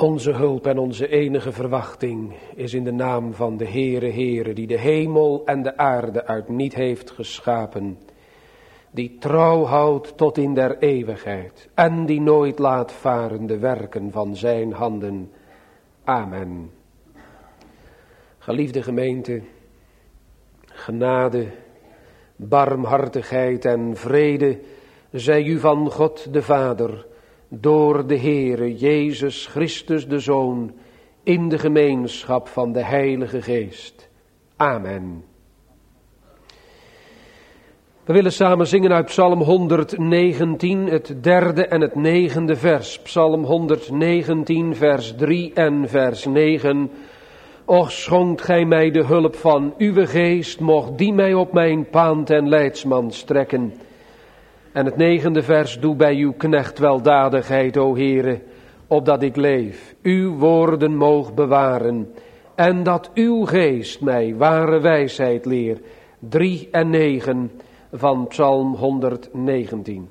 Onze hulp en onze enige verwachting is in de naam van de Heere, die de hemel en de aarde uit niet heeft geschapen, die trouw houdt tot in der eeuwigheid en die nooit laat varen de werken van zijn handen. Amen. Geliefde gemeente, genade, barmhartigheid en vrede zij u van God de Vader, door de Heere Jezus Christus de Zoon, in de gemeenschap van de Heilige Geest. Amen. We willen samen zingen uit Psalm 119, het 3e en het 9e vers. Psalm 119, vers 3 en vers 9. Och, schonkt gij mij de hulp van uw geest, mocht die mij op mijn paand en leidsman strekken. En het 9e vers, doe bij uw knecht weldadigheid, o Heere, opdat ik leef, uw woorden moog bewaren, en dat uw geest mij ware wijsheid leer. 3 en 9 van Psalm 119.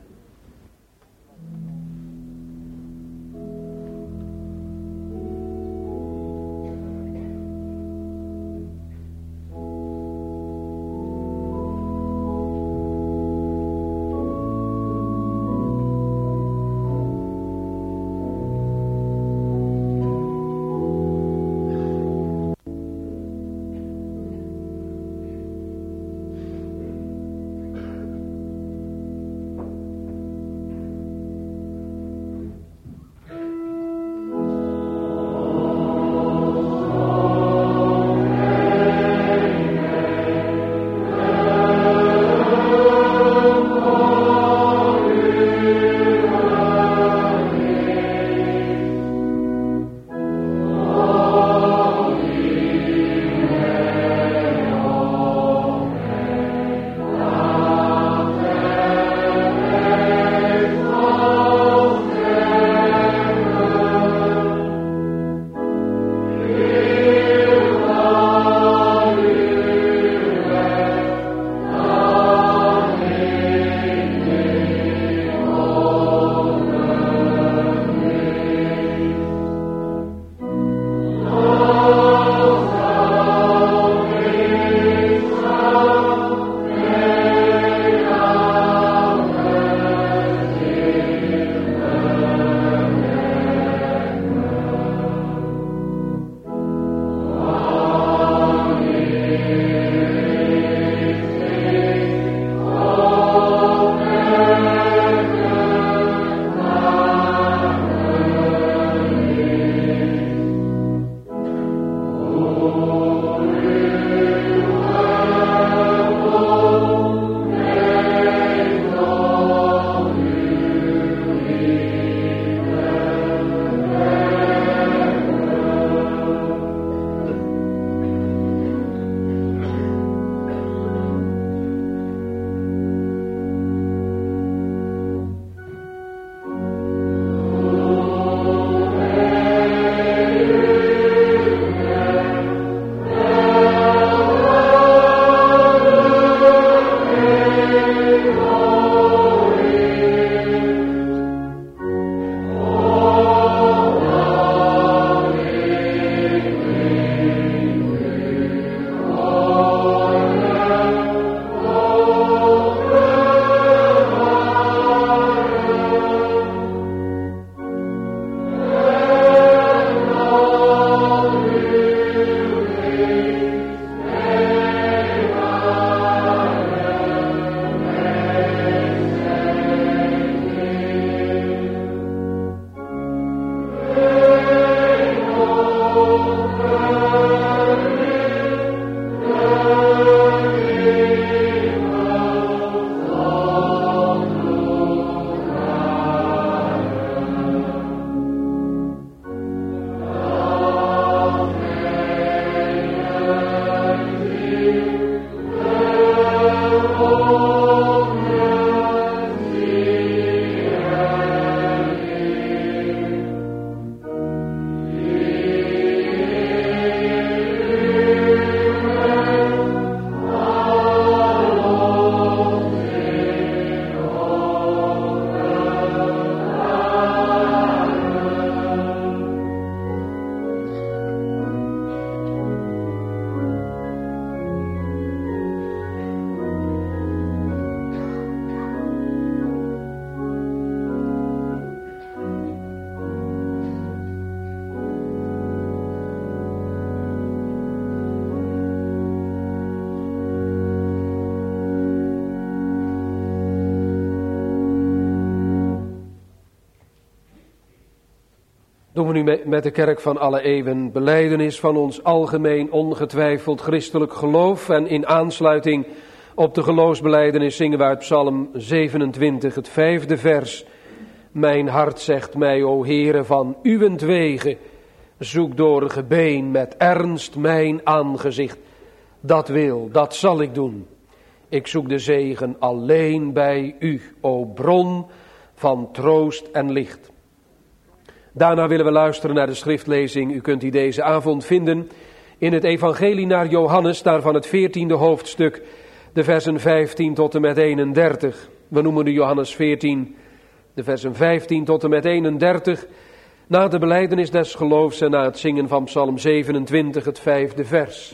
Doen we nu met de kerk van alle eeuwen belijdenis van ons algemeen ongetwijfeld christelijk geloof. En in aansluiting op de geloofsbelijdenis zingen we uit Psalm 27, het 5e vers. Mijn hart zegt mij, o Heere, van uwentwege, zoek door gebeen met ernst mijn aangezicht. Dat wil, dat zal ik doen. Ik zoek de zegen alleen bij u, o bron van troost en licht. Daarna willen we luisteren naar de schriftlezing. U kunt die deze avond vinden in het evangelie naar Johannes, daarvan het 14e hoofdstuk, de versen 15 tot en met 31. We noemen de Johannes 14, de versen 15 tot en met 31, na de belijdenis des geloofs en na het zingen van Psalm 27, het 5e vers.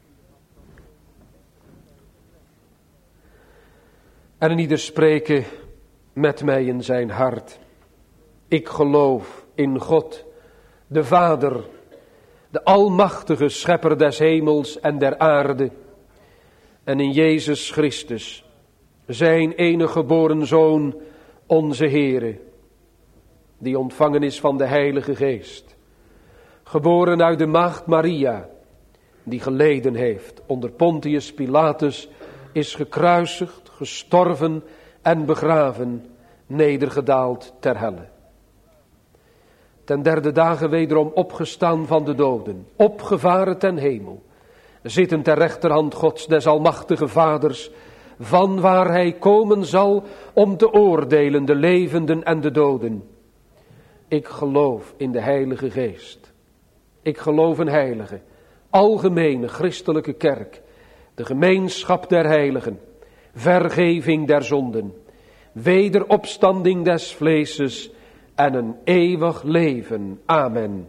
En ieder spreken met mij in zijn hart. Ik geloof in God, de Vader, de almachtige schepper des hemels en der aarde, en in Jezus Christus, zijn enige geboren Zoon, onze Heere, die ontvangen is van de Heilige Geest, geboren uit de maagd Maria, die geleden heeft onder Pontius Pilatus, is gekruisigd, gestorven en begraven, nedergedaald ter helle. Ten derde dagen wederom opgestaan van de doden, opgevaren ten hemel, zitten ter rechterhand Gods des almachtige Vaders, van waar hij komen zal om te oordelen de levenden en de doden. Ik geloof in de Heilige Geest. Ik geloof een heilige, algemene christelijke kerk, de gemeenschap der heiligen, vergeving der zonden, wederopstanding des vleeses en een eeuwig leven. Amen.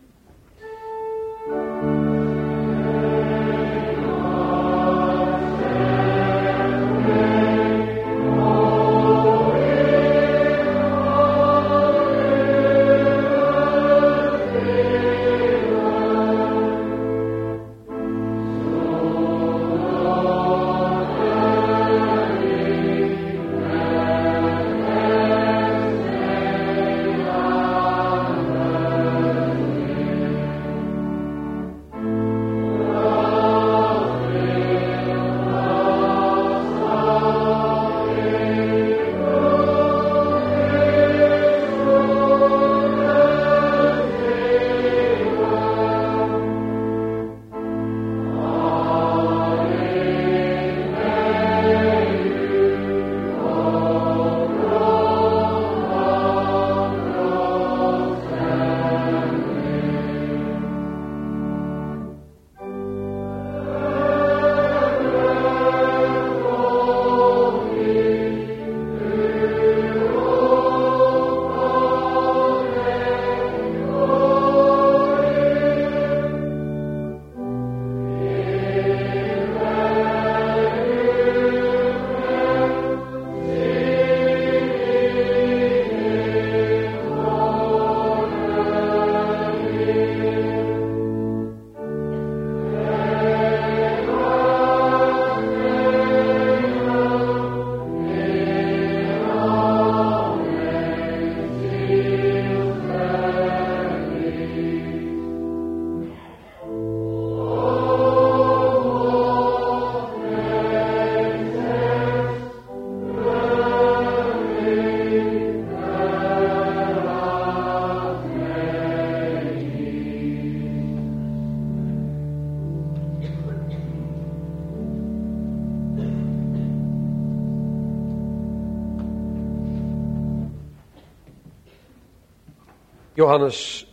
Johannes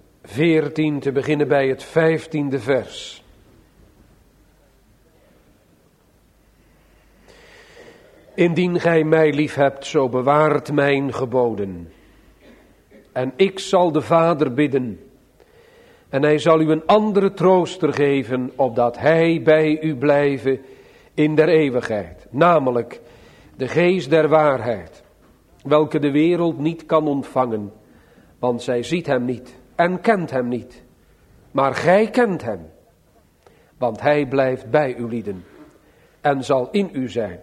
14, te beginnen bij het 15e vers. Indien gij mij lief hebt, zo bewaart mijn geboden. En ik zal de Vader bidden. En hij zal u een andere trooster geven, opdat hij bij u blijve in der eeuwigheid. Namelijk de geest der waarheid, welke de wereld niet kan ontvangen. Want zij ziet hem niet en kent hem niet. Maar gij kent hem. Want hij blijft bij u lieden en zal in u zijn.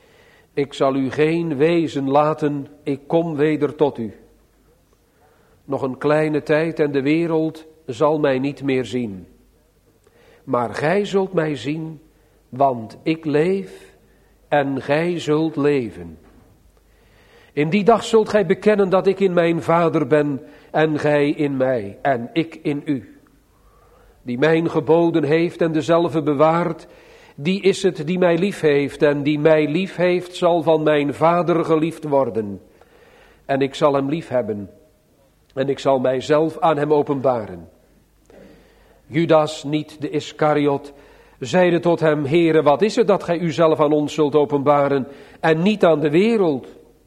Ik zal u geen wezen laten, ik kom weder tot u. nog een kleine tijd en de wereld zal mij niet meer zien. Maar gij zult mij zien, want ik leef en gij zult leven. In die dag zult gij bekennen dat ik in mijn Vader ben en gij in mij en ik in u. Die mijn geboden heeft en dezelfde bewaart, die is het die mij lief heeft en die mij lief heeft zal van mijn Vader geliefd worden. En ik zal hem lief hebben en ik zal mijzelf aan hem openbaren. Judas, niet de Iskariot, zeide tot hem, Heere, wat is het dat gij uzelf aan ons zult openbaren en niet aan de wereld?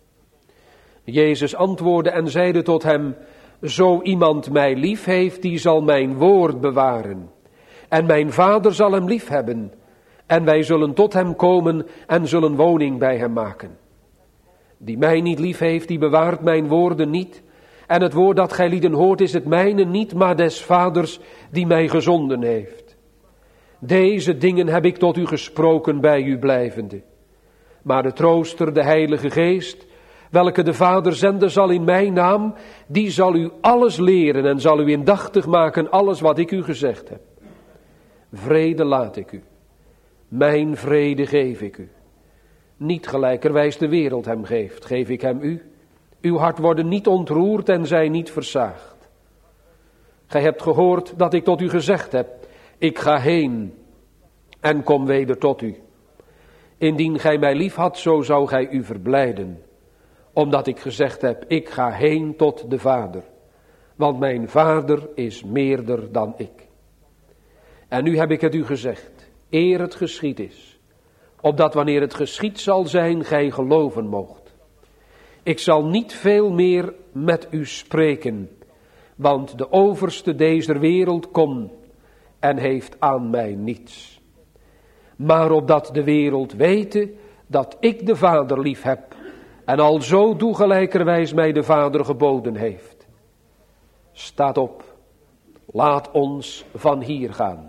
Jezus antwoordde en zeide tot hem, zo iemand mij lief heeft, die zal mijn woord bewaren. En mijn Vader zal hem lief hebben. En wij zullen tot hem komen en zullen woning bij hem maken. Die mij niet lief heeft, die bewaart mijn woorden niet. En het woord dat gij lieden hoort is het mijne niet, maar des Vaders die mij gezonden heeft. Deze dingen heb ik tot u gesproken bij u blijvende. Maar de trooster, de Heilige Geest, welke de Vader zenden zal in mijn naam, die zal u alles leren en zal u indachtig maken alles wat ik u gezegd heb. Vrede laat ik u, mijn vrede geef ik u. Niet gelijkerwijs de wereld hem geeft, geef ik hem u. Uw hart worden niet ontroerd en zij niet versaagd. Gij hebt gehoord dat ik tot u gezegd heb, ik ga heen en kom weder tot u. Indien gij mij lief had, zo zou gij u verblijden. Omdat ik gezegd heb, ik ga heen tot de Vader. Want mijn Vader is meerder dan ik. En nu heb ik het u gezegd, eer het geschied is. Opdat wanneer het geschied zal zijn, gij geloven moogt. Ik zal niet veel meer met u spreken. Want de overste deze wereld komt en heeft aan mij niets. Maar opdat de wereld wete dat ik de Vader lief heb. En alzo doe gelijkerwijs mij de Vader geboden heeft. Staat op, laat ons van hier gaan.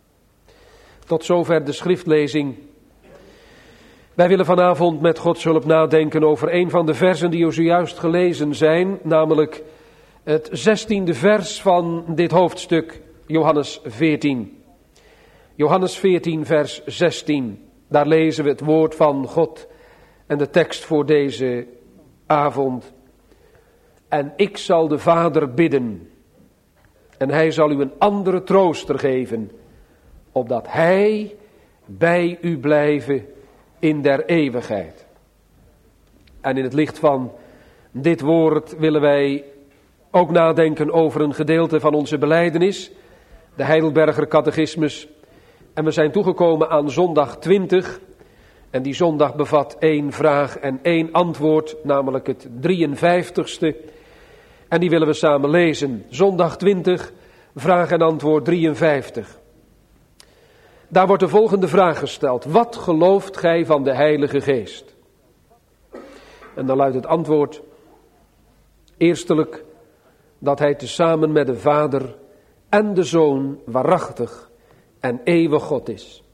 Tot zover de schriftlezing. Wij willen vanavond met Gods hulp nadenken over een van de versen die zojuist gelezen zijn, namelijk het 16e vers van dit hoofdstuk, Johannes 14. Johannes 14, vers 16. Daar lezen we het woord van God en de tekst voor deze avond. En ik zal de Vader bidden en hij zal u een andere trooster geven, opdat hij bij u blijven in der eeuwigheid. En in het licht van dit woord willen wij ook nadenken over een gedeelte van onze belijdenis, de Heidelberger Catechismus. En we zijn toegekomen aan zondag 20. En die zondag bevat 1 vraag en 1 antwoord, namelijk het 53ste. En die willen we samen lezen. Zondag 20, vraag en antwoord 53. Daar wordt de volgende vraag gesteld. Wat gelooft gij van de Heilige Geest? En dan luidt het antwoord. Eerstelijk dat hij tezamen met de Vader en de Zoon waarachtig en eeuwig God is.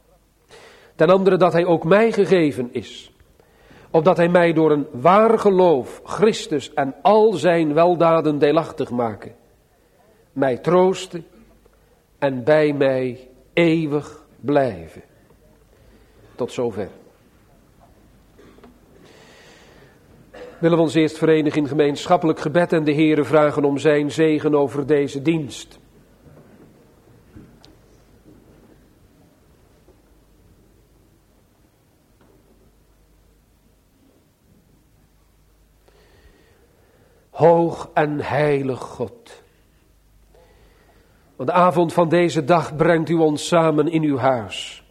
Ten andere dat hij ook mij gegeven is. Opdat hij mij door een waar geloof Christus en al zijn weldaden deelachtig maken. Mij troosten en bij mij eeuwig blijven. Tot zover. Willen we ons eerst verenigen in gemeenschappelijk gebed en de Heere vragen om zijn zegen over deze dienst. Hoog en heilig God. Want de avond van deze dag brengt u ons samen in uw huis.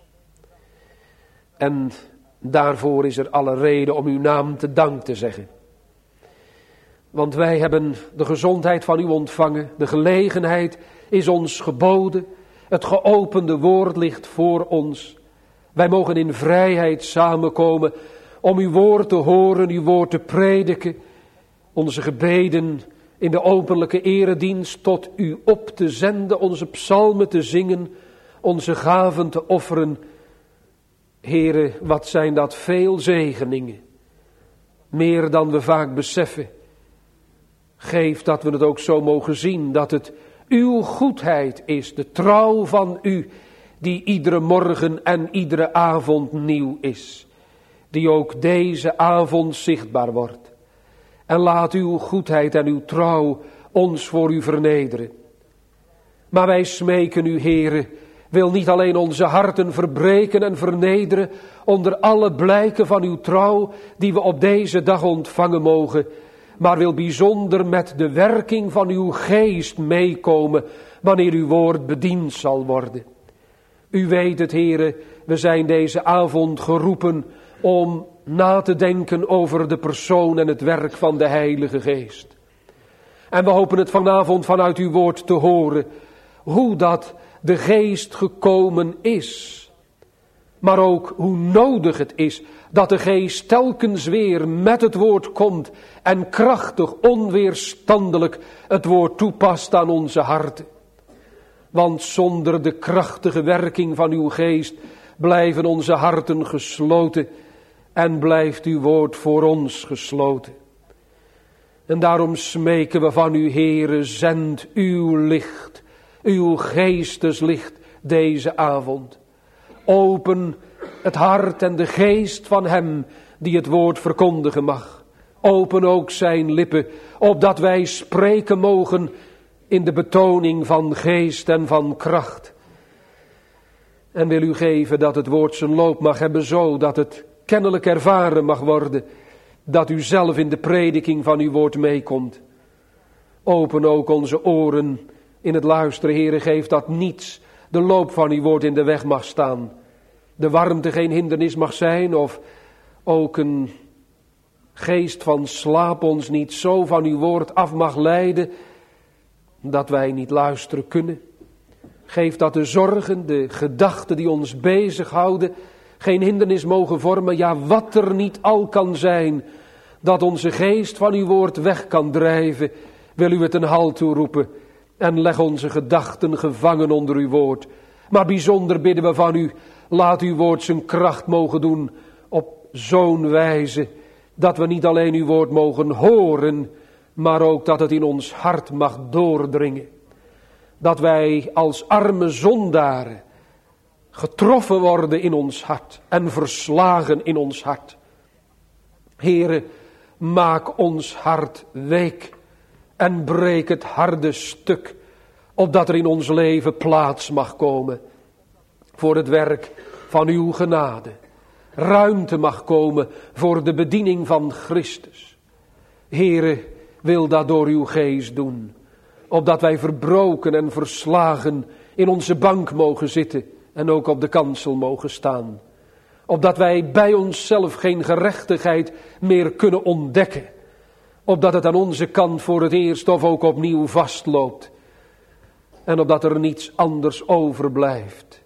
En daarvoor is er alle reden om uw naam te dank te zeggen. Want wij hebben de gezondheid van u ontvangen. De gelegenheid is ons geboden. Het geopende woord ligt voor ons. Wij mogen in vrijheid samenkomen om uw woord te horen, uw woord te prediken. Onze gebeden in de openlijke eredienst tot u op te zenden, onze psalmen te zingen, onze gaven te offeren. Heere, wat zijn dat veel zegeningen. Meer dan we vaak beseffen. Geef dat we het ook zo mogen zien, dat het uw goedheid is, de trouw van u, die iedere morgen en iedere avond nieuw is. Die ook deze avond zichtbaar wordt. En laat uw goedheid en uw trouw ons voor u vernederen. Maar wij smeken u, Heere, wil niet alleen onze harten verbreken en vernederen onder alle blijken van uw trouw die we op deze dag ontvangen mogen, maar wil bijzonder met de werking van uw geest meekomen wanneer uw woord bediend zal worden. U weet het, Heere, we zijn deze avond geroepen om na te denken over de persoon en het werk van de Heilige Geest. En we hopen het vanavond vanuit uw woord te horen, hoe dat de Geest gekomen is. Maar ook hoe nodig het is dat de Geest telkens weer met het woord komt en krachtig, onweerstandelijk het woord toepast aan onze harten. Want zonder de krachtige werking van uw Geest blijven onze harten gesloten en blijft uw woord voor ons gesloten. En daarom smeken we van u, Heere, zend uw licht, uw geesteslicht deze avond. Open het hart en de geest van hem die het woord verkondigen mag. Open ook zijn lippen, opdat wij spreken mogen in de betoning van geest en van kracht. En wil u geven dat het woord zijn loop mag hebben, zo dat het kennelijk ervaren mag worden, dat u zelf in de prediking van uw woord meekomt. Open ook onze oren in het luisteren, Heere, geef dat niets de loop van uw woord in de weg mag staan. De warmte geen hindernis mag zijn, of ook een geest van slaap ons niet zo van uw woord af mag leiden, dat wij niet luisteren kunnen. Geef dat de zorgen, de gedachten die ons bezighouden, geen hindernis mogen vormen, ja, wat er niet al kan zijn, dat onze geest van uw woord weg kan drijven, wil u het een halt toeroepen en leg onze gedachten gevangen onder uw woord. Maar bijzonder bidden we van u, laat uw woord zijn kracht mogen doen op zo'n wijze, dat we niet alleen uw woord mogen horen, maar ook dat het in ons hart mag doordringen. Dat wij als arme zondaren getroffen worden in ons hart en verslagen in ons hart. Heere, maak ons hart week en breek het harde stuk, opdat er in ons leven plaats mag komen voor het werk van uw genade. Ruimte mag komen voor de bediening van Christus. Heere, wil dat door uw geest doen, opdat wij verbroken en verslagen in onze bank mogen zitten en ook op de kansel mogen staan. Opdat wij bij onszelf geen gerechtigheid meer kunnen ontdekken. Opdat het aan onze kant voor het eerst of ook opnieuw vastloopt. En opdat er niets anders overblijft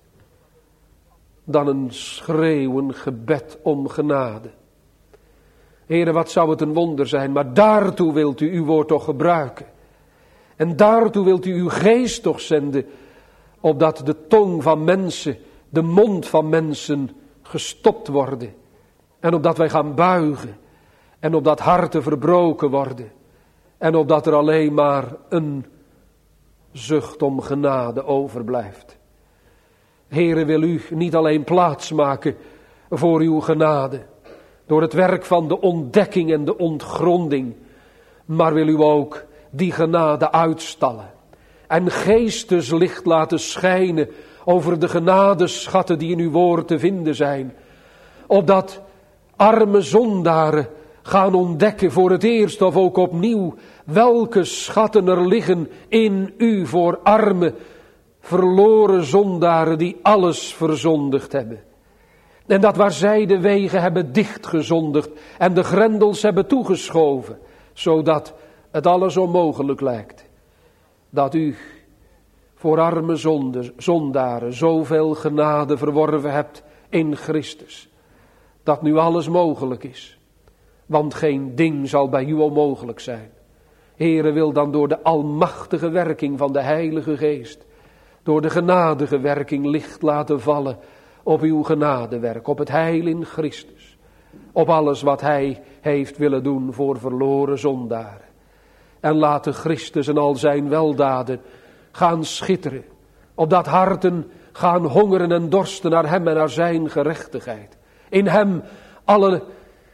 dan een schreeuwen gebed om genade. Heere, wat zou het een wonder zijn, maar daartoe wilt u uw woord toch gebruiken. En daartoe wilt u uw geest toch zenden, opdat de tong van mensen, de mond van mensen gestopt worden. En opdat wij gaan buigen. En opdat harten verbroken worden. En opdat er alleen maar een zucht om genade overblijft. Heere, wil u niet alleen plaats maken voor uw genade, door het werk van de ontdekking en de ontgronding, maar wil u ook die genade uitstallen en geesteslicht laten schijnen over de genadeschatten die in uw woord te vinden zijn, opdat arme zondaren gaan ontdekken voor het eerst of ook opnieuw welke schatten er liggen in u voor arme, verloren zondaren die alles verzondigd hebben. En dat waar zij de wegen hebben dichtgezondigd en de grendels hebben toegeschoven, zodat het alles onmogelijk lijkt. Dat u voor arme zondaren zoveel genade verworven hebt in Christus. Dat nu alles mogelijk is. Want geen ding zal bij u onmogelijk zijn. Heere, wil dan door de almachtige werking van de Heilige Geest, door de genadige werking licht laten vallen op uw genadewerk, op het heil in Christus. Op alles wat hij heeft willen doen voor verloren zondaren. En laten Christus en al zijn weldaden gaan schitteren. Opdat harten gaan hongeren en dorsten naar hem en naar zijn gerechtigheid. In hem alle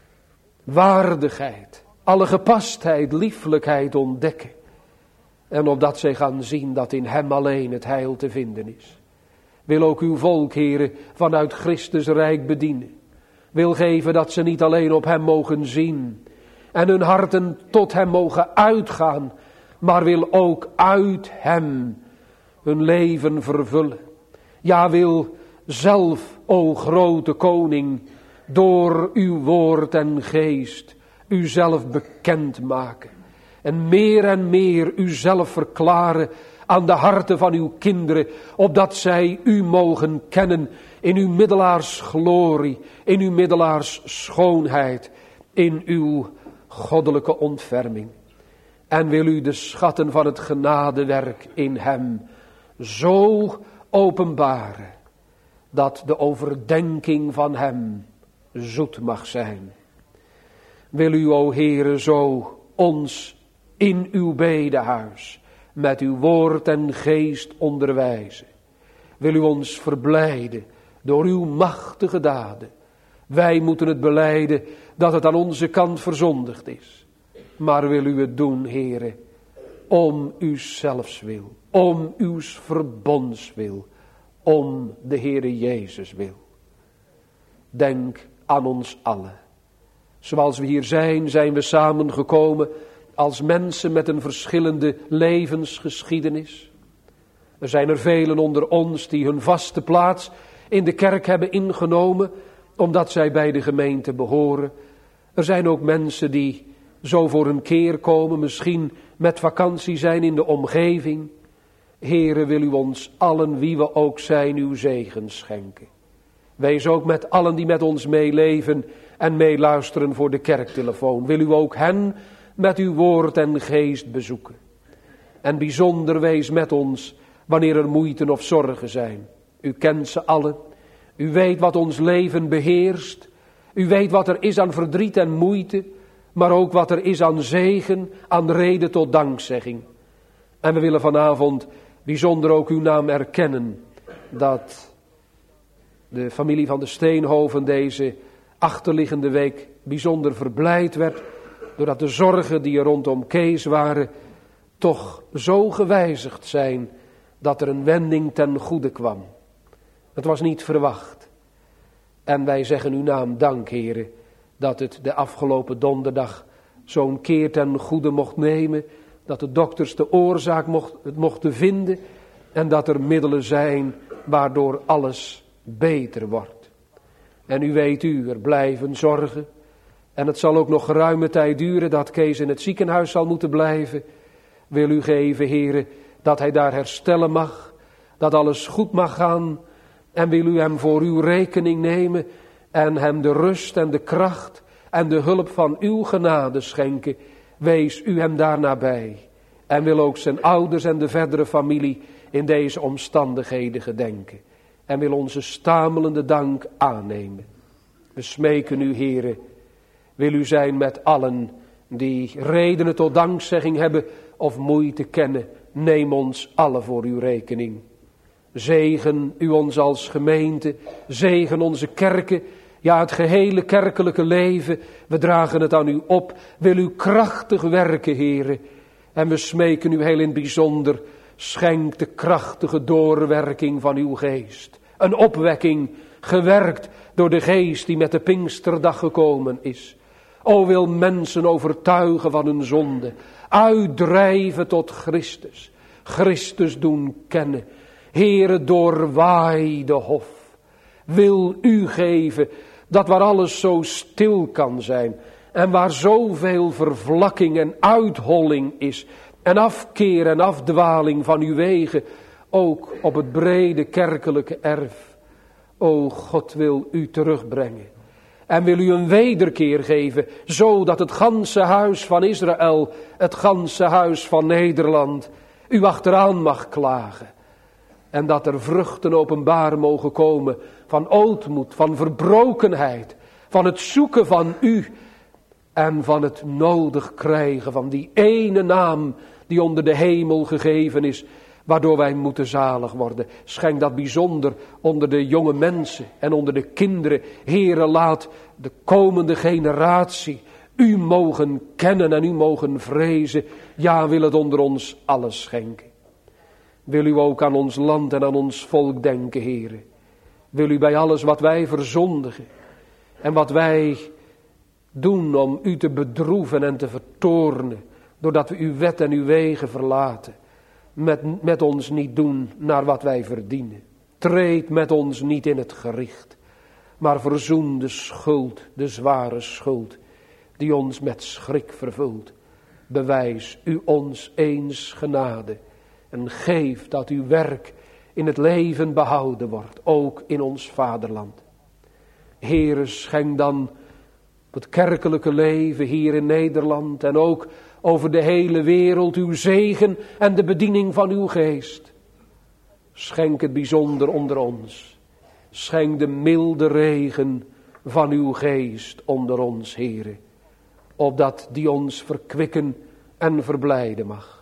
waardigheid, alle gepastheid, lieflijkheid ontdekken. En opdat zij gaan zien dat in hem alleen het heil te vinden is. Wil ook uw volk, Heere, vanuit Christus rijk bedienen. Wil geven dat ze niet alleen op hem mogen zien en hun harten tot hem mogen uitgaan, maar wil ook uit hem hun leven vervullen. Ja, wil zelf, o grote koning, door uw woord en geest uzelf bekend maken. En meer uzelf verklaren aan de harten van uw kinderen, opdat zij u mogen kennen in uw middelaars glorie, in uw middelaars schoonheid, in uw goddelijke ontferming. En wil u de schatten van het genadewerk in hem zo openbaren, dat de overdenking van hem zoet mag zijn. Wil u, o Heere, zo ons in uw bedehuis met uw woord en geest onderwijzen. Wil u ons verblijden door uw machtige daden. Wij moeten het belijden dat het aan onze kant verzondigd is. Maar wil u het doen, Heere, om uzelfs wil, om uws verbonds wil, om de Heere Jezus wil. Denk aan ons allen. Zoals we hier zijn we samengekomen als mensen met een verschillende levensgeschiedenis. Er zijn er velen onder ons die hun vaste plaats in de kerk hebben ingenomen, omdat zij bij de gemeente behoren. Er zijn ook mensen die zo voor een keer komen, misschien met vakantie zijn in de omgeving. Heere, wil u ons allen, wie we ook zijn, uw zegen schenken. Wees ook met allen die met ons meeleven en meeluisteren voor de kerktelefoon. Wil u ook hen met uw woord en geest bezoeken. En bijzonder wees met ons wanneer er moeite of zorgen zijn. U kent ze allen. U weet wat ons leven beheerst. U weet wat er is aan verdriet en moeite. Maar ook wat er is aan zegen, aan reden tot dankzegging. En we willen vanavond bijzonder ook uw naam erkennen. Dat de familie van de Steenhoven deze achterliggende week bijzonder verblijd werd. Doordat de zorgen die er rondom Kees waren toch zo gewijzigd zijn dat er een wending ten goede kwam. Het was niet verwacht. En wij zeggen uw naam dank, Heere, dat het de afgelopen donderdag zo'n keer ten goede mocht nemen. Dat de dokters de oorzaak mochten vinden. En dat er middelen zijn waardoor alles beter wordt. En u weet er blijven zorgen. En het zal ook nog geruime tijd duren dat Kees in het ziekenhuis zal moeten blijven. Wil u geven, Heere, dat hij daar herstellen mag. Dat alles goed mag gaan. En wil u hem voor uw rekening nemen. En hem de rust en de kracht en de hulp van uw genade schenken. Wees u hem daar nabij. En wil ook zijn ouders en de verdere familie in deze omstandigheden gedenken. En wil onze stamelende dank aannemen. We smeken u, Heere. Wil u zijn met allen die redenen tot dankzegging hebben of moeite kennen. Neem ons allen voor uw rekening. Zegen u ons als gemeente. Zegen onze kerken. Ja, het gehele kerkelijke leven. We dragen het aan u op. Wil u krachtig werken, Heere. En we smeken u heel in het bijzonder. Schenk de krachtige doorwerking van uw geest. Een opwekking gewerkt door de geest die met de Pinksterdag gekomen is. O, wil mensen overtuigen van hun zonde. Uitdrijven tot Christus. Christus doen kennen. Heere, doorwaai de hof. Wil u geven dat waar alles zo stil kan zijn. En waar zoveel vervlakking en uitholling is. En afkeer en afdwaling van uw wegen. Ook op het brede kerkelijke erf. O God, wil u terugbrengen. En wil u een wederkeer geven, zodat het ganse huis van Israël, het ganse huis van Nederland, u achteraan mag klagen. En dat er vruchten openbaar mogen komen van ootmoed, van verbrokenheid, van het zoeken van u. en van het nodig krijgen van die ene naam die onder de hemel gegeven is, waardoor wij moeten zalig worden. Schenk dat bijzonder onder de jonge mensen en onder de kinderen. Heere, laat de komende generatie u mogen kennen en u mogen vrezen. Ja, wil het onder ons alles schenken. Wil u ook aan ons land en aan ons volk denken, Heere. Wil u bij alles wat wij verzondigen en wat wij doen om u te bedroeven en te vertoornen, doordat we uw wet en uw wegen verlaten, met ons niet doen naar wat wij verdienen. Treed met ons niet in het gericht, maar verzoen de schuld, de zware schuld, die ons met schrik vervult. Bewijs u ons eens genade en geef dat uw werk in het leven behouden wordt, ook in ons vaderland. Heere, schenk dan het kerkelijke leven hier in Nederland en ook over de hele wereld uw zegen en de bediening van uw geest. Schenk het bijzonder onder ons. Schenk de milde regen van uw geest onder ons, Heere, opdat die ons verkwikken en verblijden mag.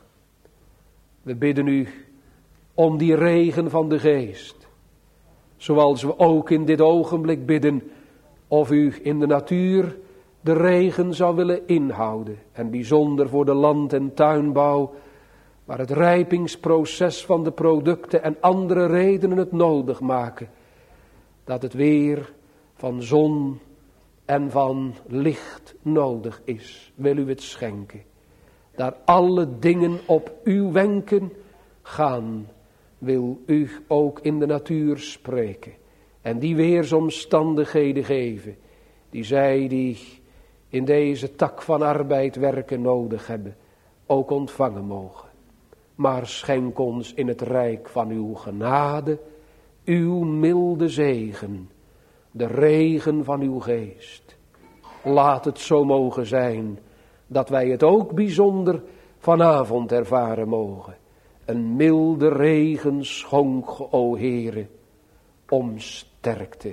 We bidden u om die regen van de geest, zoals we ook in dit ogenblik bidden of u in de natuur de regen zou willen inhouden. En bijzonder voor de land- en tuinbouw, waar het rijpingsproces van de producten en andere redenen het nodig maken, dat het weer van zon en van licht nodig is. Wil u het schenken. Daar alle dingen op uw wenken gaan, wil u ook in de natuur spreken. En die weersomstandigheden geven, die zij die in deze tak van arbeid werken nodig hebben, ook ontvangen mogen. Maar schenk ons in het rijk van uw genade, uw milde zegen, de regen van uw geest. Laat het zo mogen zijn, dat wij het ook bijzonder vanavond ervaren mogen. Een milde regen schonk, o Heere, om sterkte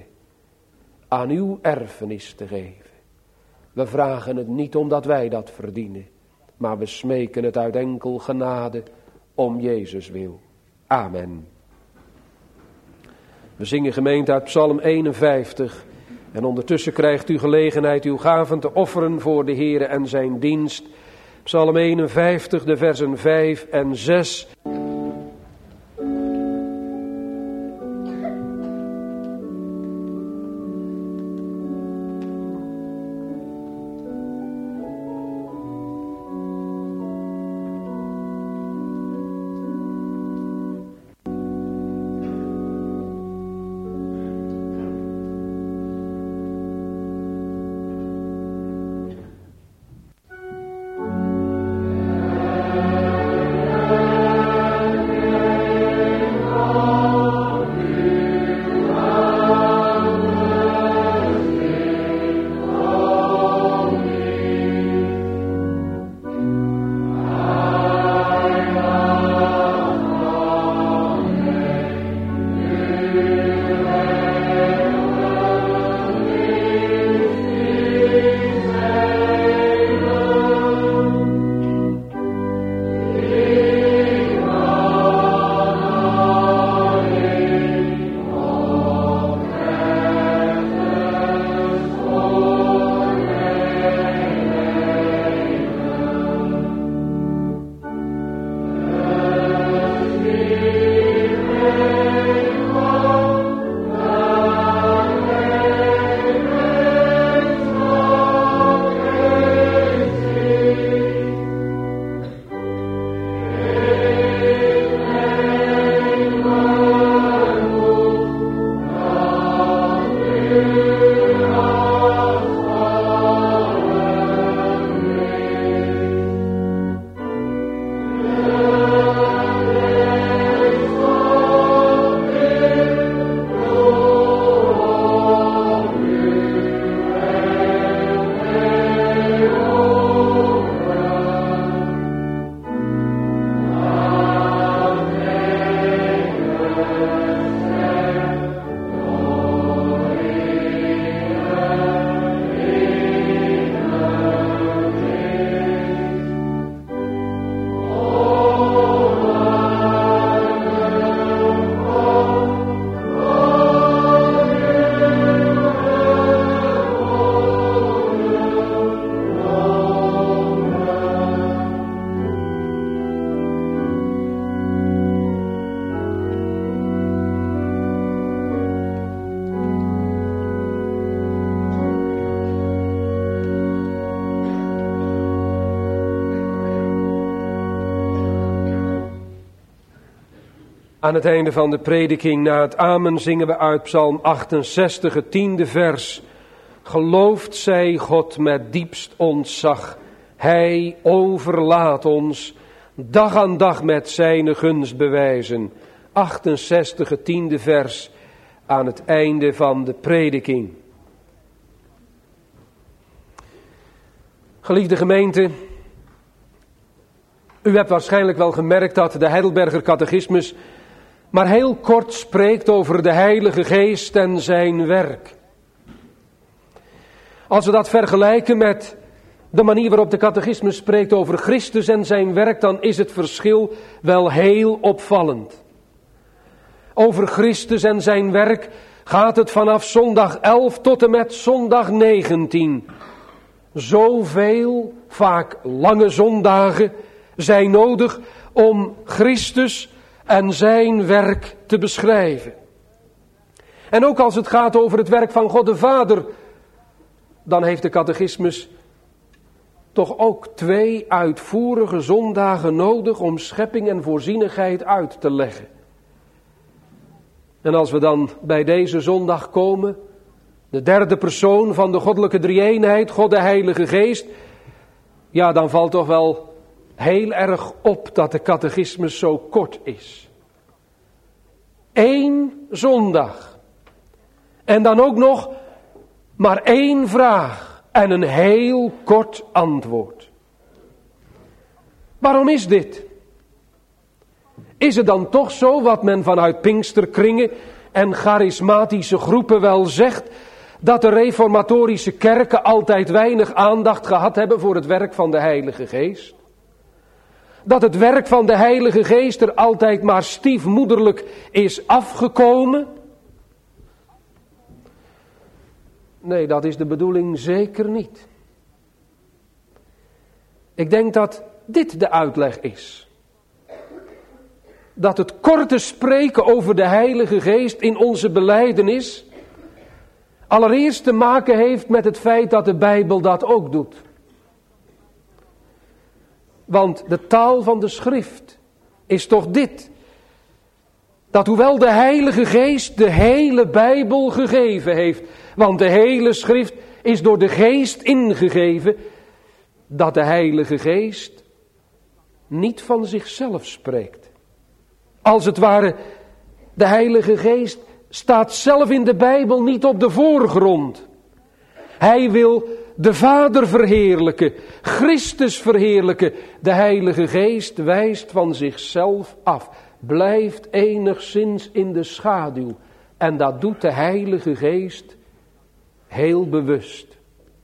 aan uw erfenis te geven. We vragen het niet omdat wij dat verdienen, maar we smeken het uit enkel genade om Jezus wil. Amen. We zingen gemeente uit Psalm 51 en ondertussen krijgt u gelegenheid uw gaven te offeren voor de Heere en zijn dienst. Psalm 51, de versen 5 en 6. Aan het einde van de prediking, na het amen, zingen we uit Psalm 68, het 10e vers. Geloofd zij God met diepst ontzag. Hij overlaat ons dag aan dag met zijn gunst bewijzen. 68, het 10e vers aan het einde van de prediking. Geliefde gemeente, u hebt waarschijnlijk wel gemerkt dat de Heidelberger Catechismus maar heel kort spreekt over de Heilige Geest en zijn werk. Als we dat vergelijken met de manier waarop de Catechismus spreekt over Christus en zijn werk, dan is het verschil wel heel opvallend. Over Christus en zijn werk gaat het vanaf zondag 11 tot en met zondag 19. Zoveel, vaak lange zondagen, zijn nodig om Christus en zijn werk te beschrijven. En ook als het gaat over het werk van God de Vader, dan heeft de Catechismus toch ook 2 uitvoerige zondagen nodig om schepping en voorzienigheid uit te leggen. En als we dan bij deze zondag komen, de derde persoon van de goddelijke drie-eenheid, God de Heilige Geest, ja, dan valt toch wel heel erg op dat de Catechismus zo kort is. 1 zondag. En dan ook nog maar 1 vraag en een heel kort antwoord. Waarom is dit? Is het dan toch zo wat men vanuit Pinksterkringen en charismatische groepen wel zegt, dat de reformatorische kerken altijd weinig aandacht gehad hebben voor het werk van de Heilige Geest? Dat het werk van de Heilige Geest er altijd maar stiefmoederlijk is afgekomen? Nee, dat is de bedoeling zeker niet. Ik denk dat dit de uitleg is. Dat het korte spreken over de Heilige Geest in onze belijdenis allereerst te maken heeft met het feit dat de Bijbel dat ook doet. Want de taal van de schrift is toch dit: dat hoewel de Heilige Geest de hele Bijbel gegeven heeft, want de hele schrift is door de Geest ingegeven, dat de Heilige Geest niet van zichzelf spreekt. Als het ware, de Heilige Geest staat zelf in de Bijbel niet op de voorgrond. Hij wil de Vader verheerlijken, Christus verheerlijken. De Heilige Geest wijst van zichzelf af, blijft enigszins in de schaduw. En dat doet de Heilige Geest heel bewust.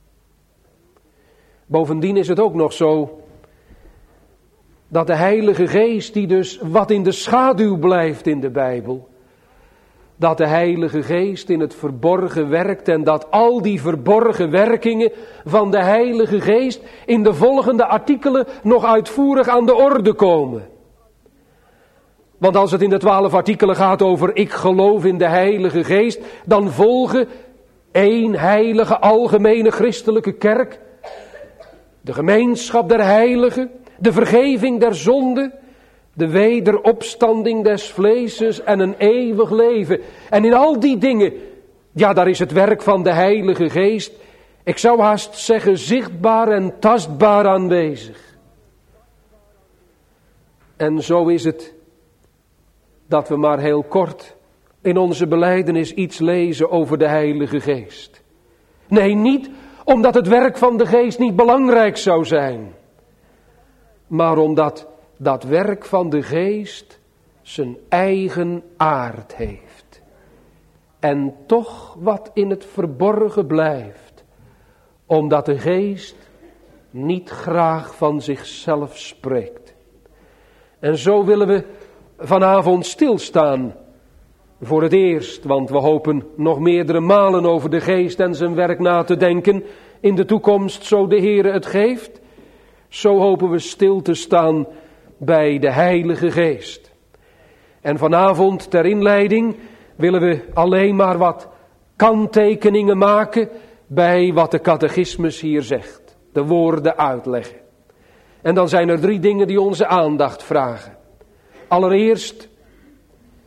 Bovendien is het ook nog zo dat de Heilige Geest, die dus wat in de schaduw blijft in de Bijbel, dat de Heilige Geest in het verborgen werkt en dat al die verborgen werkingen van de Heilige Geest in de volgende artikelen nog uitvoerig aan de orde komen. Want als het in de 12 artikelen gaat over ik geloof in de Heilige Geest, dan volgen 1 heilige algemene christelijke kerk, de gemeenschap der heiligen, de vergeving der zonden, de wederopstanding des vleeses en een eeuwig leven. En in al die dingen, ja, daar is het werk van de Heilige Geest, ik zou haast zeggen, zichtbaar en tastbaar aanwezig. En zo is het dat we maar heel kort in onze belijdenis iets lezen over de Heilige Geest. Nee, niet omdat het werk van de Geest niet belangrijk zou zijn, maar omdat dat werk van de Geest zijn eigen aard heeft. En toch wat in het verborgen blijft, omdat de Geest niet graag van zichzelf spreekt. En zo willen we vanavond stilstaan voor het eerst, want we hopen nog meerdere malen over de Geest en zijn werk na te denken in de toekomst, zo de Heere het geeft. Zo hopen we stil te staan bij de Heilige Geest. En vanavond ter inleiding willen we alleen maar wat kanttekeningen maken bij wat de catechismus hier zegt. De woorden uitleggen. En dan zijn er 3 dingen die onze aandacht vragen. Allereerst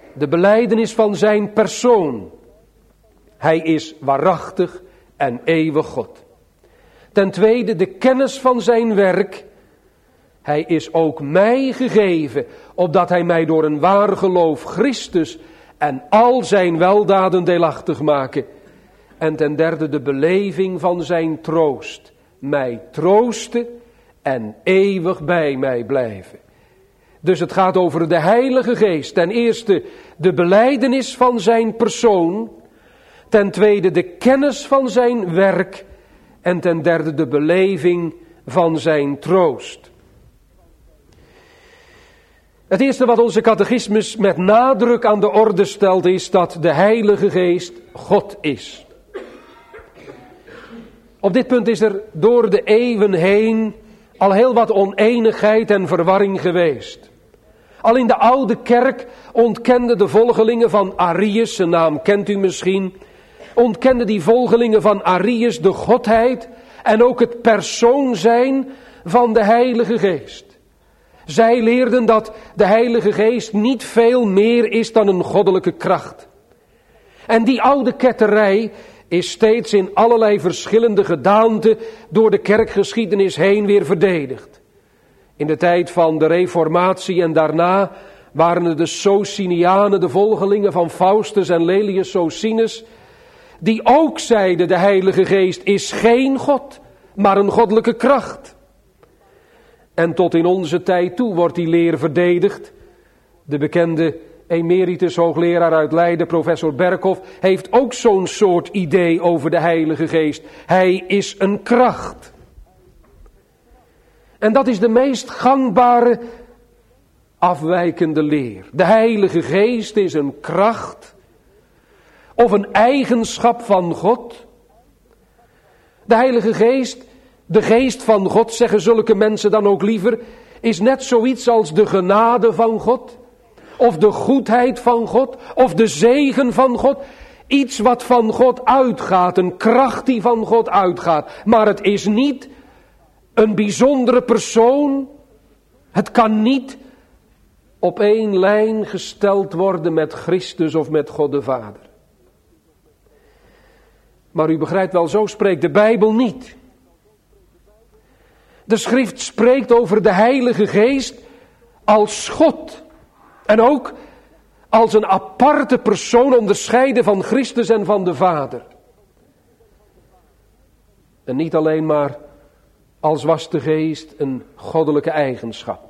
de belijdenis van zijn persoon. Hij is waarachtig en eeuwig God. Ten tweede de kennis van zijn werk. Hij is ook mij gegeven, opdat hij mij door een waar geloof Christus en al zijn weldaden deelachtig maken. En ten derde de beleving van zijn troost. Mij troosten en eeuwig bij mij blijven. Dus het gaat over de Heilige Geest. Ten eerste de belijdenis van zijn persoon. Ten tweede de kennis van zijn werk. En ten derde de beleving van zijn troost. Het eerste wat onze catechismus met nadruk aan de orde stelt is dat de Heilige Geest God is. Op dit punt is er door de eeuwen heen al heel wat oneenigheid en verwarring geweest. Al in de oude kerk ontkenden de volgelingen van Arius, zijn naam kent u misschien, ontkenden die volgelingen van Arius de godheid en ook het persoon zijn van de Heilige Geest. Zij leerden dat de Heilige Geest niet veel meer is dan een goddelijke kracht. En die oude ketterij is steeds in allerlei verschillende gedaanten door de kerkgeschiedenis heen weer verdedigd. In de tijd van de Reformatie en daarna waren het de Socinianen, de volgelingen van Faustus en Laelius Socinus, die ook zeiden de Heilige Geest is geen God, maar een goddelijke kracht. En tot in onze tijd toe wordt die leer verdedigd. De bekende emeritus hoogleraar uit Leiden, professor Berkhoff, heeft ook zo'n soort idee over de Heilige Geest. Hij is een kracht. En dat is de meest gangbare afwijkende leer. De Heilige Geest is een kracht of een eigenschap van God. De Heilige Geest, de geest van God, zeggen zulke mensen dan ook liever, is net zoiets als de genade van God, of de goedheid van God, of de zegen van God. Iets wat van God uitgaat, een kracht die van God uitgaat. Maar het is niet een bijzondere persoon. Het kan niet op één lijn gesteld worden met Christus of met God de Vader. Maar u begrijpt wel, zo spreekt de Bijbel niet. De schrift spreekt over de Heilige Geest als God. En ook als een aparte persoon onderscheiden van Christus en van de Vader. En niet alleen maar als was de Geest een goddelijke eigenschap.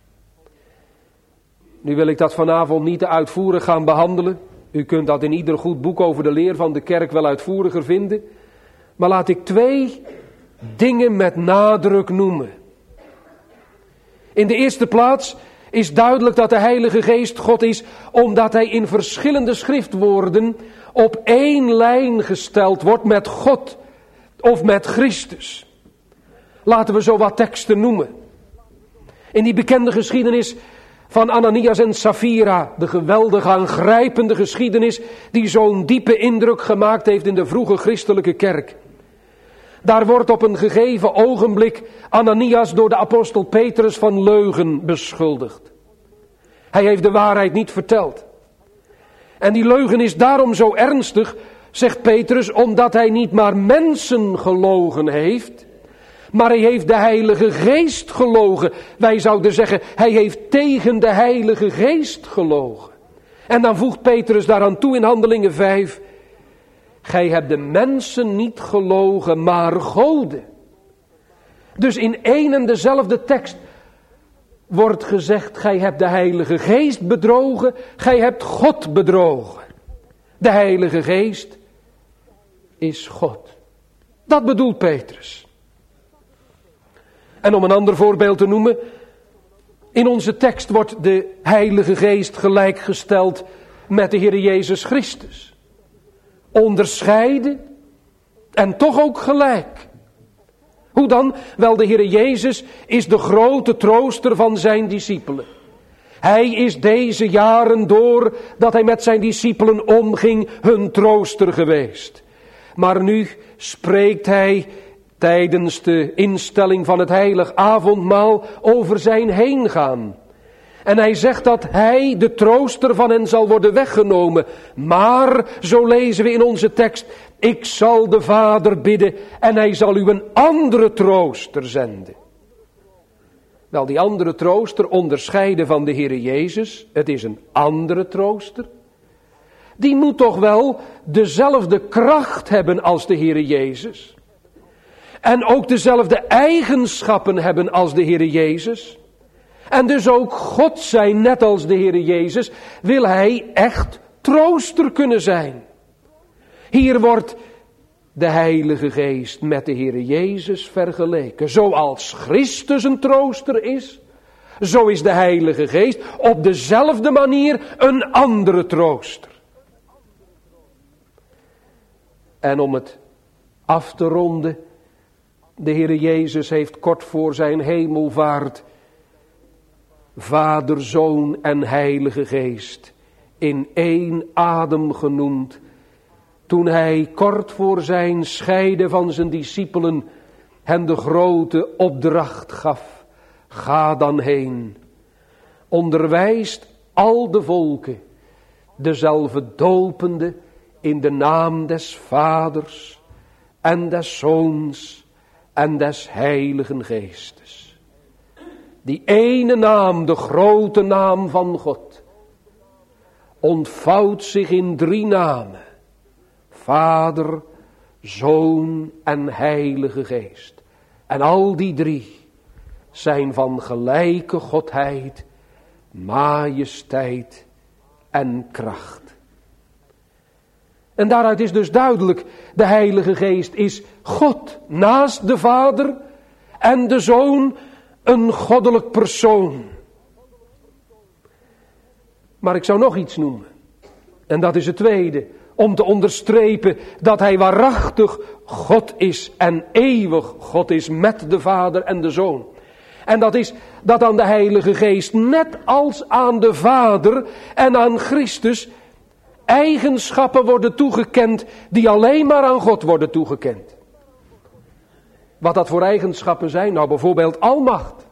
Nu wil ik dat vanavond niet te uitvoerig gaan behandelen. U kunt dat in ieder goed boek over de leer van de kerk wel uitvoeriger vinden. Maar laat ik 2 dingen met nadruk noemen. In de eerste plaats is duidelijk dat de Heilige Geest God is, omdat hij in verschillende schriftwoorden op één lijn gesteld wordt met God of met Christus. Laten we zo wat teksten noemen. In die bekende geschiedenis van Ananias en Sapphira, de geweldige aangrijpende geschiedenis die zo'n diepe indruk gemaakt heeft in de vroege christelijke kerk. Daar wordt op een gegeven ogenblik Ananias door de apostel Petrus van leugen beschuldigd. Hij heeft de waarheid niet verteld. En die leugen is daarom zo ernstig, zegt Petrus, omdat hij niet maar mensen gelogen heeft, maar hij heeft de Heilige Geest gelogen. Wij zouden zeggen, hij heeft tegen de Heilige Geest gelogen. En dan voegt Petrus daaraan toe in Handelingen 5... Gij hebt de mensen niet gelogen, maar goden. Dus in één en dezelfde tekst wordt gezegd, gij hebt de Heilige Geest bedrogen, gij hebt God bedrogen. De Heilige Geest is God. Dat bedoelt Petrus. En om een ander voorbeeld te noemen, in onze tekst wordt de Heilige Geest gelijkgesteld met de Heer Jezus Christus. Onderscheiden en toch ook gelijk. Hoe dan? Wel, de Heer Jezus is de grote trooster van zijn discipelen. Hij is deze jaren door dat hij met zijn discipelen omging hun trooster geweest. Maar nu spreekt hij tijdens de instelling van het heilig avondmaal over zijn heengaan. En hij zegt dat hij, de trooster, van hen zal worden weggenomen. Maar, zo lezen we in onze tekst, ik zal de Vader bidden en hij zal u een andere trooster zenden. Wel, die andere trooster onderscheiden van de Heere Jezus. Het is een andere trooster. Die moet toch wel dezelfde kracht hebben als de Heere Jezus. En ook dezelfde eigenschappen hebben als de Heere Jezus. En dus ook God zijn, net als de Heere Jezus, wil hij echt trooster kunnen zijn. Hier wordt de Heilige Geest met de Heere Jezus vergeleken. Zoals Christus een trooster is, zo is de Heilige Geest op dezelfde manier een andere trooster. En om het af te ronden, de Heere Jezus heeft kort voor zijn hemelvaart Vader, Zoon en Heilige Geest in één adem genoemd. Toen hij kort voor zijn scheiden van zijn discipelen hen de grote opdracht gaf. Ga dan heen, onderwijst al de volken, dezelfde dopende in de naam des Vaders en des Zoons en des Heiligen Geestes. Die ene naam, de grote naam van God, ontvouwt zich in 3 namen. Vader, Zoon en Heilige Geest. En al die 3 zijn van gelijke godheid, majesteit en kracht. En daaruit is dus duidelijk, de Heilige Geest is God naast de Vader en de Zoon een goddelijk persoon. Maar ik zou nog iets noemen. En dat is het tweede. Om te onderstrepen dat hij waarachtig God is en eeuwig God is met de Vader en de Zoon. En dat is dat aan de Heilige Geest, net als aan de Vader en aan Christus, eigenschappen worden toegekend die alleen maar aan God worden toegekend. Wat dat voor eigenschappen zijn? Nou, bijvoorbeeld almacht.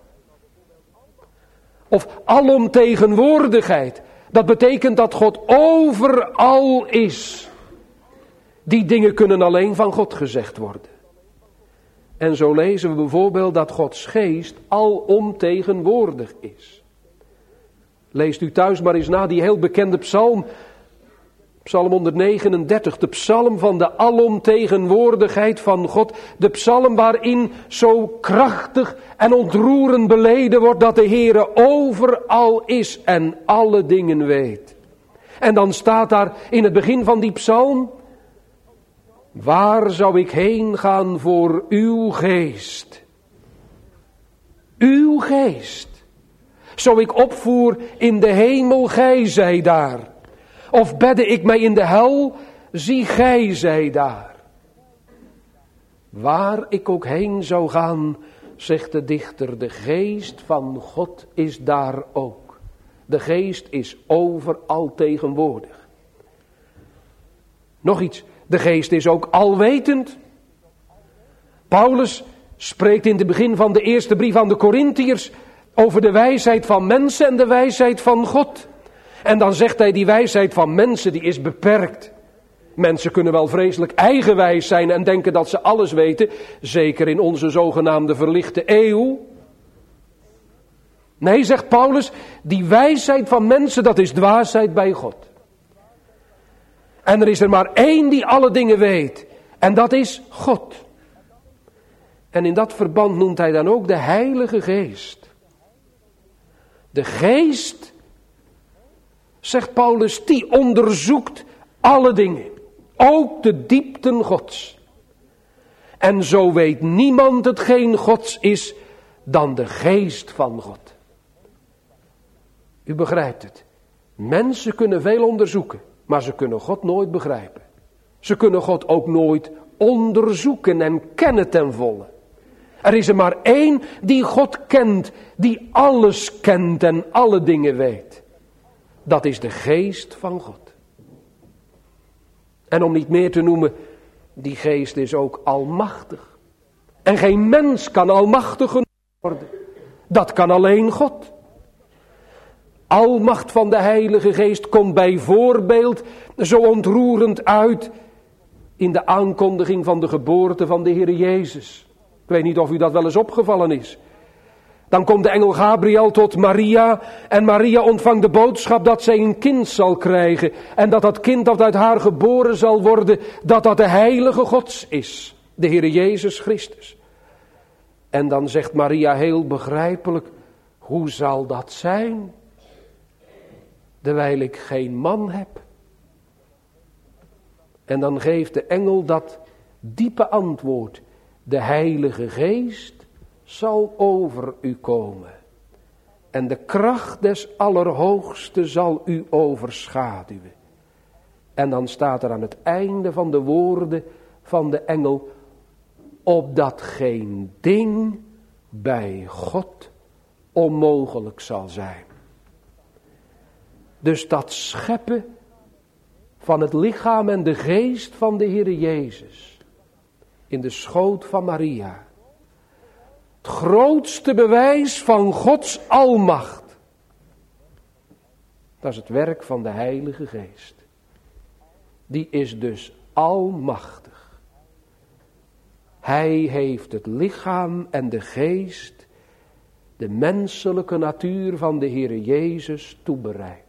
Of alomtegenwoordigheid. Dat betekent dat God overal is. Die dingen kunnen alleen van God gezegd worden. En zo lezen we bijvoorbeeld dat Gods geest alomtegenwoordig is. Leest u thuis maar eens na die heel bekende psalm. Psalm 139, de psalm van de alomtegenwoordigheid van God. De psalm waarin zo krachtig en ontroerend beleden wordt dat de Heere overal is en alle dingen weet. En dan staat daar in het begin van die psalm: waar zou ik heen gaan voor uw geest? Uw geest. Zo ik opvoer in de hemel, gij zij daar. Of bedde ik mij in de hel, zie gij zij daar. Waar ik ook heen zou gaan, zegt de dichter, de geest van God is daar ook. De geest is overal tegenwoordig. Nog iets, de geest is ook alwetend. Paulus spreekt in het begin van de eerste brief aan de Korintiërs over de wijsheid van mensen en de wijsheid van God. En dan zegt hij, die wijsheid van mensen die is beperkt. Mensen kunnen wel vreselijk eigenwijs zijn en denken dat ze alles weten. Zeker in onze zogenaamde verlichte eeuw. Nee, zegt Paulus, die wijsheid van mensen, dat is dwaasheid bij God. En er is er maar één die alle dingen weet. En dat is God. En in dat verband noemt hij dan ook de Heilige Geest. De Geest, zegt Paulus, die onderzoekt alle dingen. Ook de diepten Gods. En zo weet niemand hetgeen Gods is dan de Geest van God. U begrijpt het. Mensen kunnen veel onderzoeken, maar ze kunnen God nooit begrijpen. Ze kunnen God ook nooit onderzoeken en kennen ten volle. Er is er maar één die God kent, die alles kent en alle dingen weet. Dat is de Geest van God. En om niet meer te noemen, die Geest is ook almachtig. En geen mens kan almachtig genoemd worden. Dat kan alleen God. almacht van de Heilige Geest komt bijvoorbeeld zo ontroerend uit in de aankondiging van de geboorte van de Heer Jezus. Ik weet niet of u dat wel eens opgevallen is. Dan komt de engel Gabriel tot Maria en Maria ontvangt de boodschap dat zij een kind zal krijgen. En dat dat kind dat uit haar geboren zal worden, dat de Heilige Gods is. De Heer Jezus Christus. En dan zegt Maria heel begrijpelijk, hoe zal dat zijn? Terwijl ik geen man heb. En dan geeft de engel dat diepe antwoord. De Heilige Geest zal over u komen. En de kracht des Allerhoogste zal u overschaduwen. En dan staat er aan het einde van de woorden van de engel, opdat geen ding bij God onmogelijk zal zijn. Dus dat scheppen van het lichaam en de geest van de Heere Jezus in de schoot van Maria. Het grootste bewijs van Gods almacht. Dat is het werk van de Heilige Geest. Die is dus almachtig. Hij heeft het lichaam en de geest, de menselijke natuur van de Heere Jezus toebereid.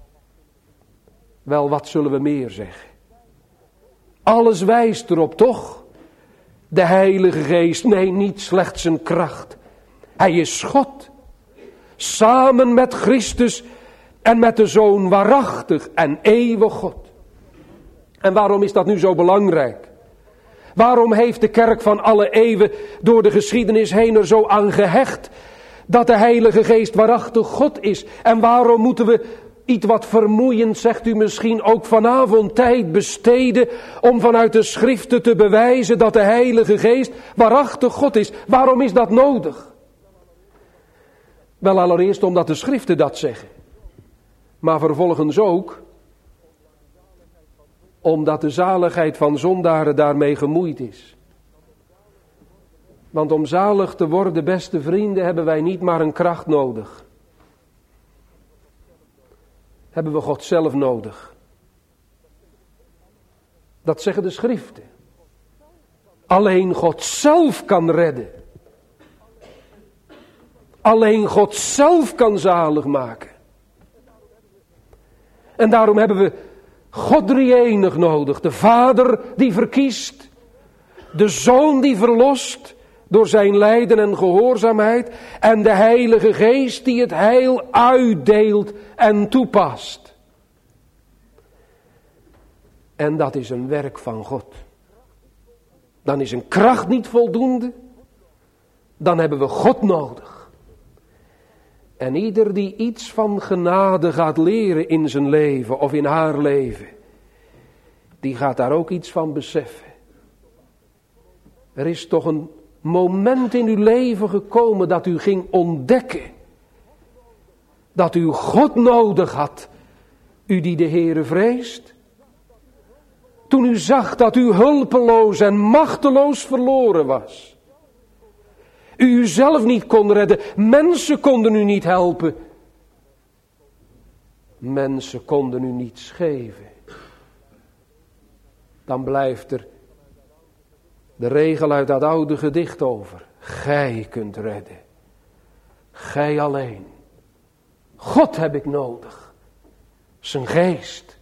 Wel, wat zullen we meer zeggen? Alles wijst erop, toch? De Heilige Geest, nee, niet slechts zijn kracht. Hij is God. Samen met Christus en met de Zoon waarachtig en eeuwig God. En waarom is dat nu zo belangrijk? Waarom heeft de kerk van alle eeuwen door de geschiedenis heen er zo aan gehecht dat de Heilige Geest waarachtig God is? En waarom moeten we iets wat vermoeiend, zegt u misschien, ook vanavond tijd besteden om vanuit de schriften te bewijzen dat de Heilige Geest waarachtig God is? Waarom is dat nodig? Wel, allereerst omdat de schriften dat zeggen. Maar vervolgens ook omdat de zaligheid van zondaren daarmee gemoeid is. Want om zalig te worden, beste vrienden, hebben wij niet maar een kracht nodig. Hebben we God zelf nodig. Dat zeggen de schriften. Alleen God zelf kan redden. Alleen God zelf kan zalig maken. En daarom hebben we God drie-enig nodig. De Vader die verkiest. De Zoon die verlost door zijn lijden en gehoorzaamheid. En de Heilige Geest die het heil uitdeelt en toepast. En dat is een werk van God. Dan is een kracht niet voldoende. Dan hebben we God nodig. En ieder die iets van genade gaat leren in zijn leven of in haar leven, die gaat daar ook iets van beseffen. Er is toch een moment in uw leven gekomen dat u ging ontdekken dat u God nodig had, u die de Heere vreest. Toen u zag dat u hulpeloos en machteloos verloren was. U uzelf niet kon redden. Mensen konden u niet helpen. Mensen konden u niets geven. Dan blijft er de regel uit dat oude gedicht over. Gij kunt redden. Gij alleen. God heb ik nodig. Zijn geest.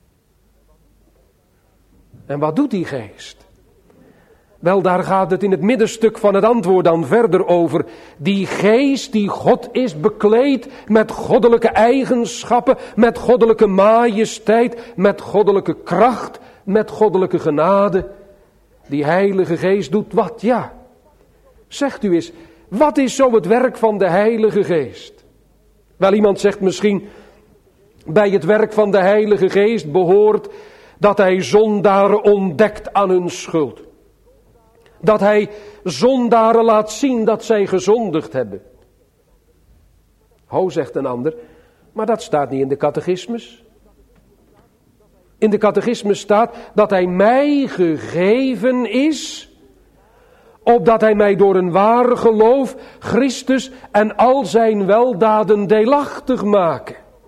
En wat doet die geest? Wel, daar gaat het in het middenstuk van het antwoord dan verder over. Die geest die God is bekleed met goddelijke eigenschappen, met goddelijke majesteit, met goddelijke kracht, met goddelijke genade. Die Heilige Geest doet wat? Ja. Zegt u eens, wat is zo het werk van de Heilige Geest? Wel, iemand zegt misschien, bij het werk van de Heilige Geest behoort dat hij zondaren ontdekt aan hun schuld. Dat hij zondaren laat zien dat zij gezondigd hebben. Ho, zegt een ander, maar dat staat niet in de catechismus. In de catechismus staat dat hij mij gegeven is, opdat hij mij door een waar geloof Christus en al zijn weldaden deelachtig maken.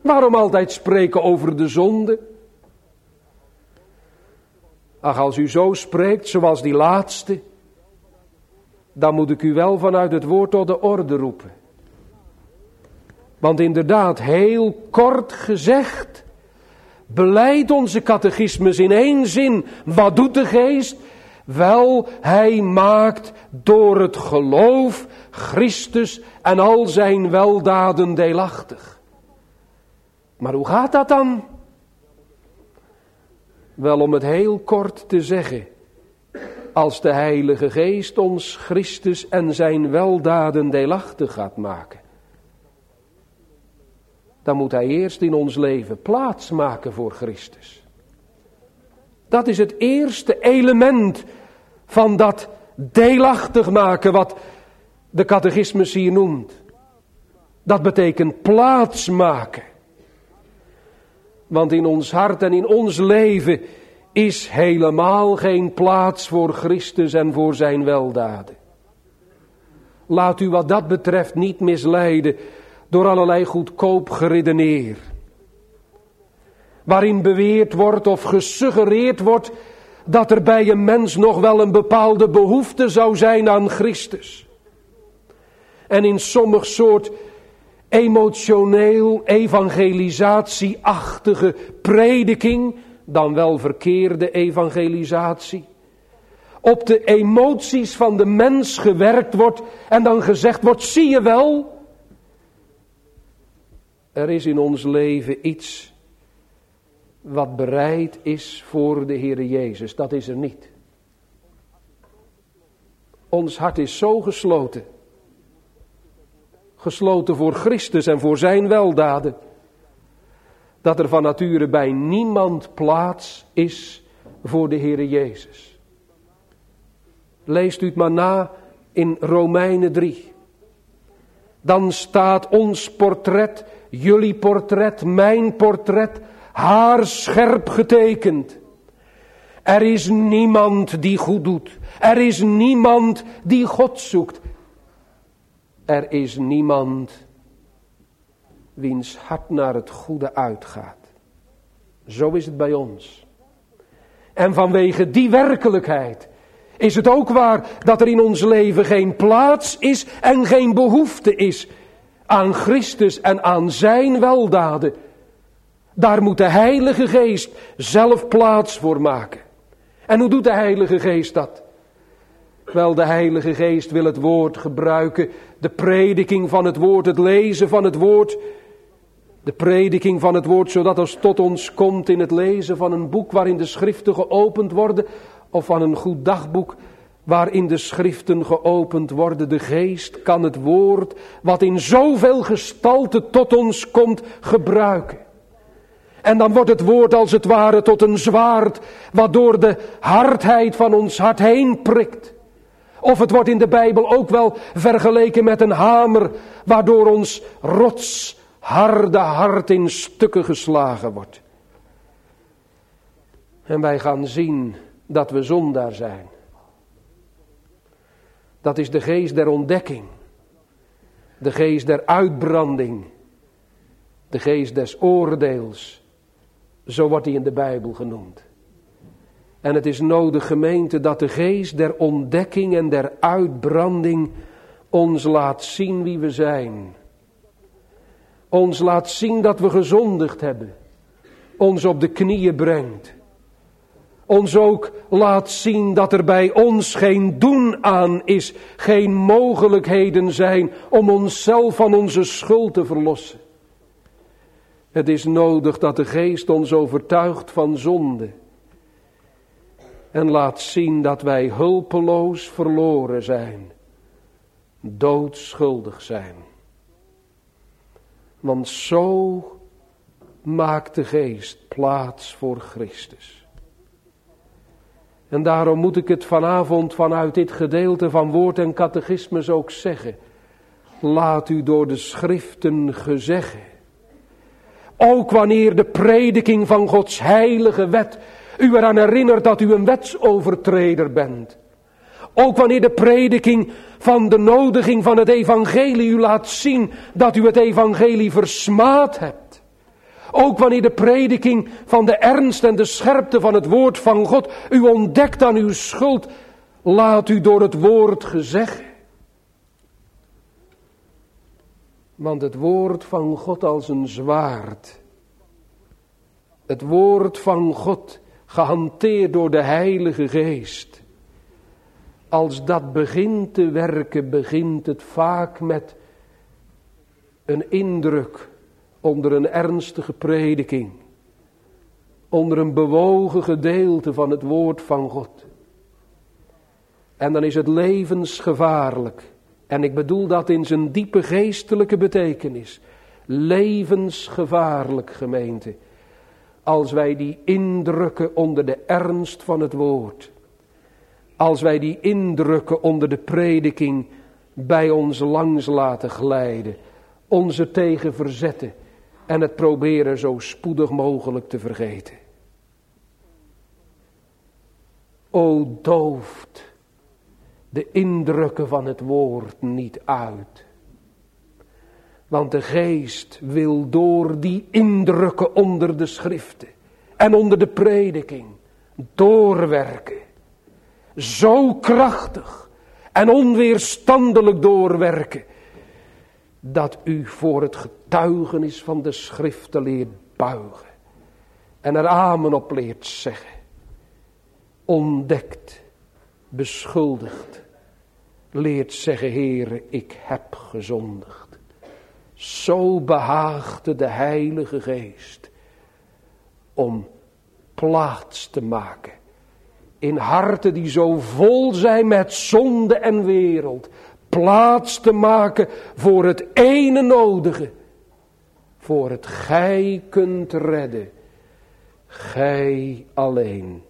Waarom altijd spreken over de zonde? Ach, als u zo spreekt zoals die laatste, dan moet ik u wel vanuit het woord tot de orde roepen. Want inderdaad, heel kort gezegd, belijdt onze catechismus in één zin. Wat doet de geest? Wel, hij maakt door het geloof Christus en al zijn weldaden deelachtig. Maar hoe gaat dat dan? Wel, om het heel kort te zeggen, als de Heilige Geest ons Christus en zijn weldaden deelachtig gaat maken, dan moet hij eerst in ons leven plaats maken voor Christus. Dat is het eerste element van dat deelachtig maken wat de catechismus hier noemt. Dat betekent plaats maken. Want in ons hart en in ons leven is helemaal geen plaats voor Christus en voor zijn weldaden. Laat u wat dat betreft niet misleiden door allerlei goedkoop geredeneer. Waarin beweerd wordt of gesuggereerd wordt dat er bij een mens nog wel een bepaalde behoefte zou zijn aan Christus. En in sommig soort emotioneel evangelisatieachtige prediking, dan wel verkeerde evangelisatie, op de emoties van de mens gewerkt wordt en dan gezegd wordt, zie je wel, er is in ons leven iets wat bereid is voor de Heere Jezus. Dat is er niet. Ons hart is zo gesloten. Gesloten voor Christus en voor zijn weldaden. Dat er van nature bij niemand plaats is voor de Heere Jezus. Leest u het maar na in Romeinen 3. Dan staat ons portret, jullie portret, mijn portret, haarscherp getekend. Er is niemand die goed doet. Er is niemand die God zoekt. Er is niemand wiens hart naar het goede uitgaat. Zo is het bij ons. En vanwege die werkelijkheid is het ook waar dat er in ons leven geen plaats is en geen behoefte is aan Christus en aan zijn weldaden. Daar moet de Heilige Geest zelf plaats voor maken. En hoe doet de Heilige Geest dat? Wel, de Heilige Geest wil het woord gebruiken, de prediking van het woord, het lezen van het woord, de prediking van het woord, zodat als tot ons komt in het lezen van een boek waarin de schriften geopend worden, of van een goed dagboek waarin de schriften geopend worden. De Geest kan het woord, wat in zoveel gestalte tot ons komt, gebruiken. En dan wordt het woord als het ware tot een zwaard, wat door de hardheid van ons hart heen prikt. Of het wordt in de Bijbel ook wel vergeleken met een hamer, waardoor ons rotsharde hart in stukken geslagen wordt. En wij gaan zien dat we zondaar zijn. Dat is de geest der ontdekking. De geest der uitbranding. De geest des oordeels. Zo wordt hij in de Bijbel genoemd. En het is nodig, gemeente, dat de geest der ontdekking en der uitbranding ons laat zien wie we zijn. Ons laat zien dat we gezondigd hebben. Ons op de knieën brengt. Ons ook laat zien dat er bij ons geen doen aan is, geen mogelijkheden zijn om onszelf van onze schuld te verlossen. Het is nodig dat de Geest ons overtuigt van zonde. En laat zien dat wij hulpeloos verloren zijn. Doodschuldig zijn. Want zo maakt de Geest plaats voor Christus. En daarom moet ik het vanavond vanuit dit gedeelte van woord en catechismus ook zeggen. Laat u door de schriften gezeggen. Ook wanneer de prediking van Gods heilige wet u eraan herinnert dat u een wetsovertreder bent. Ook wanneer de prediking van de nodiging van het evangelie u laat zien dat u het evangelie versmaad hebt. Ook wanneer de prediking van de ernst en de scherpte van het woord van God u ontdekt aan uw schuld, laat u door het woord gezeggen. Want het woord van God als een zwaard, het woord van God gehanteerd door de Heilige Geest, als dat begint te werken, begint het vaak met een indruk onder een ernstige prediking, onder een bewogen gedeelte van het woord van God. En dan is het levensgevaarlijk. En ik bedoel dat in zijn diepe geestelijke betekenis. Levensgevaarlijk, gemeente. Als wij die indrukken onder de ernst van het woord. Als wij die indrukken onder de prediking bij ons langs laten glijden. Ons er tegen verzetten. En het proberen zo spoedig mogelijk te vergeten. O dooft de indrukken van het woord niet uit. Want de geest wil door die indrukken onder de schriften en onder de prediking doorwerken. Zo krachtig en onweerstandelijk doorwerken, dat u voor het getuigenis van de schriften leert buigen. En er amen op leert zeggen. Ontdekt, beschuldigd, leert zeggen, Heere, ik heb gezondigd. Zo behaagde de Heilige Geest om plaats te maken in harten die zo vol zijn met zonde en wereld. Plaats te maken voor het ene nodige, voor het gij kunt redden, gij alleen.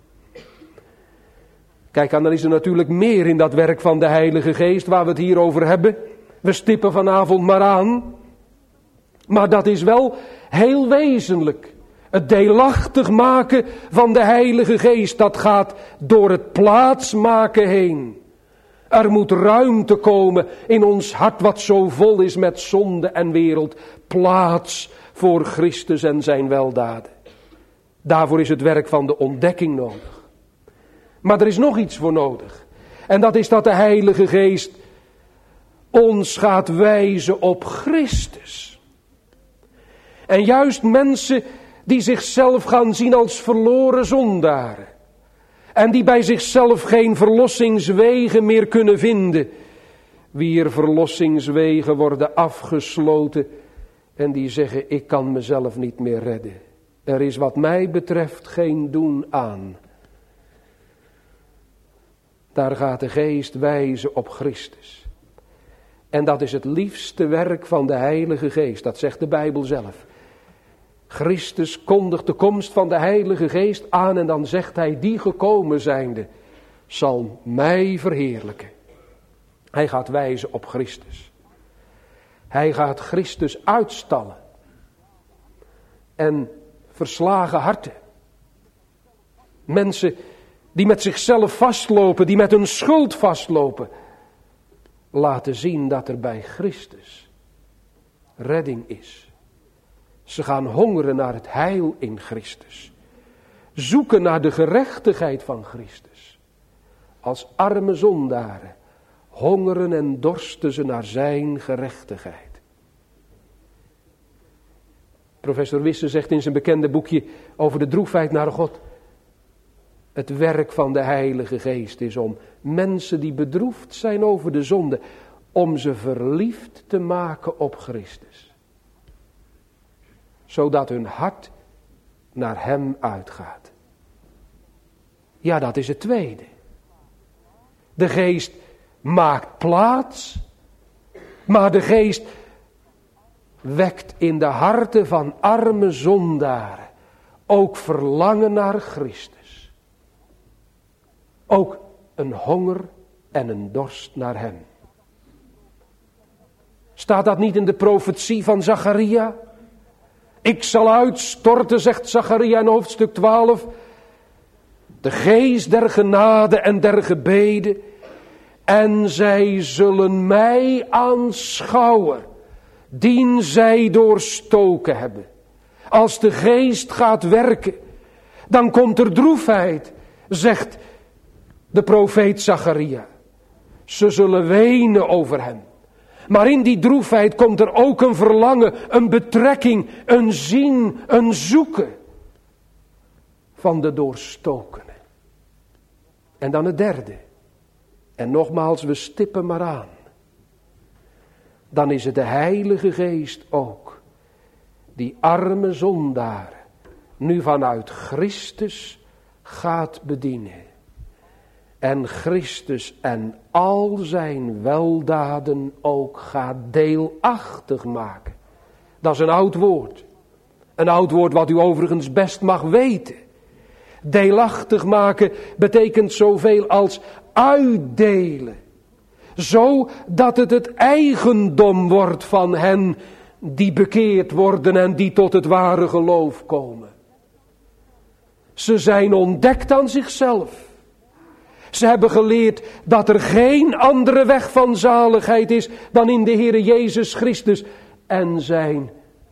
Kijk, en dan is er natuurlijk meer in dat werk van de Heilige Geest waar we het hier over hebben. We stippen vanavond maar aan. Maar dat is wel heel wezenlijk. Het deelachtig maken van de Heilige Geest, dat gaat door het plaatsmaken heen. Er moet ruimte komen in ons hart wat zo vol is met zonde en wereld. Plaats voor Christus en zijn weldaden. Daarvoor is het werk van de ontdekking nodig. Maar er is nog iets voor nodig. En dat is dat de Heilige Geest ons gaat wijzen op Christus. En juist mensen die zichzelf gaan zien als verloren zondaren. En die bij zichzelf geen verlossingswegen meer kunnen vinden. Wier verlossingswegen worden afgesloten. En die zeggen, ik kan mezelf niet meer redden. Er is wat mij betreft geen doen aan. Daar gaat de Geest wijzen op Christus. En dat is het liefste werk van de Heilige Geest. Dat zegt de Bijbel zelf. Christus kondigt de komst van de Heilige Geest aan en dan zegt hij, die gekomen zijnde zal mij verheerlijken. Hij gaat wijzen op Christus. Hij gaat Christus uitstallen. En verslagen harten. Mensen die met zichzelf vastlopen, die met hun schuld vastlopen, laten zien dat er bij Christus redding is. Ze gaan hongeren naar het heil in Christus. Zoeken naar de gerechtigheid van Christus. Als arme zondaren hongeren en dorsten ze naar zijn gerechtigheid. Professor Wisse zegt in zijn bekende boekje over de droefheid naar God. Het werk van de Heilige Geest is om mensen die bedroefd zijn over de zonde, om ze verliefd te maken op Christus. Zodat hun hart naar hem uitgaat. Ja, dat is het tweede. De Geest maakt plaats, maar de Geest wekt in de harten van arme zondaren ook verlangen naar Christus. Ook een honger en een dorst naar hem. Staat dat niet in de profetie van Zacharia? Ik zal uitstorten, zegt Zacharia in hoofdstuk 12, de geest der genade en der gebeden, en zij zullen mij aanschouwen, dien zij doorstoken hebben. Als de geest gaat werken, dan komt er droefheid, zegt de profeet Zacharia. Ze zullen wenen over hem. Maar in die droefheid komt er ook een verlangen, een betrekking, een zien, een zoeken van de doorstokene. En dan het derde. En nogmaals, we stippen maar aan. Dan is het de Heilige Geest ook, die arme zondaar nu vanuit Christus gaat bedienen. En Christus en al zijn weldaden ook gaat deelachtig maken. Dat is een oud woord. Een oud woord wat u overigens best mag weten. Deelachtig maken betekent zoveel als uitdelen. Zodat het eigendom wordt van hen die bekeerd worden en die tot het ware geloof komen. Ze zijn ontdekt aan zichzelf. Ze hebben geleerd dat er geen andere weg van zaligheid is dan in de Heere Jezus Christus. En zijn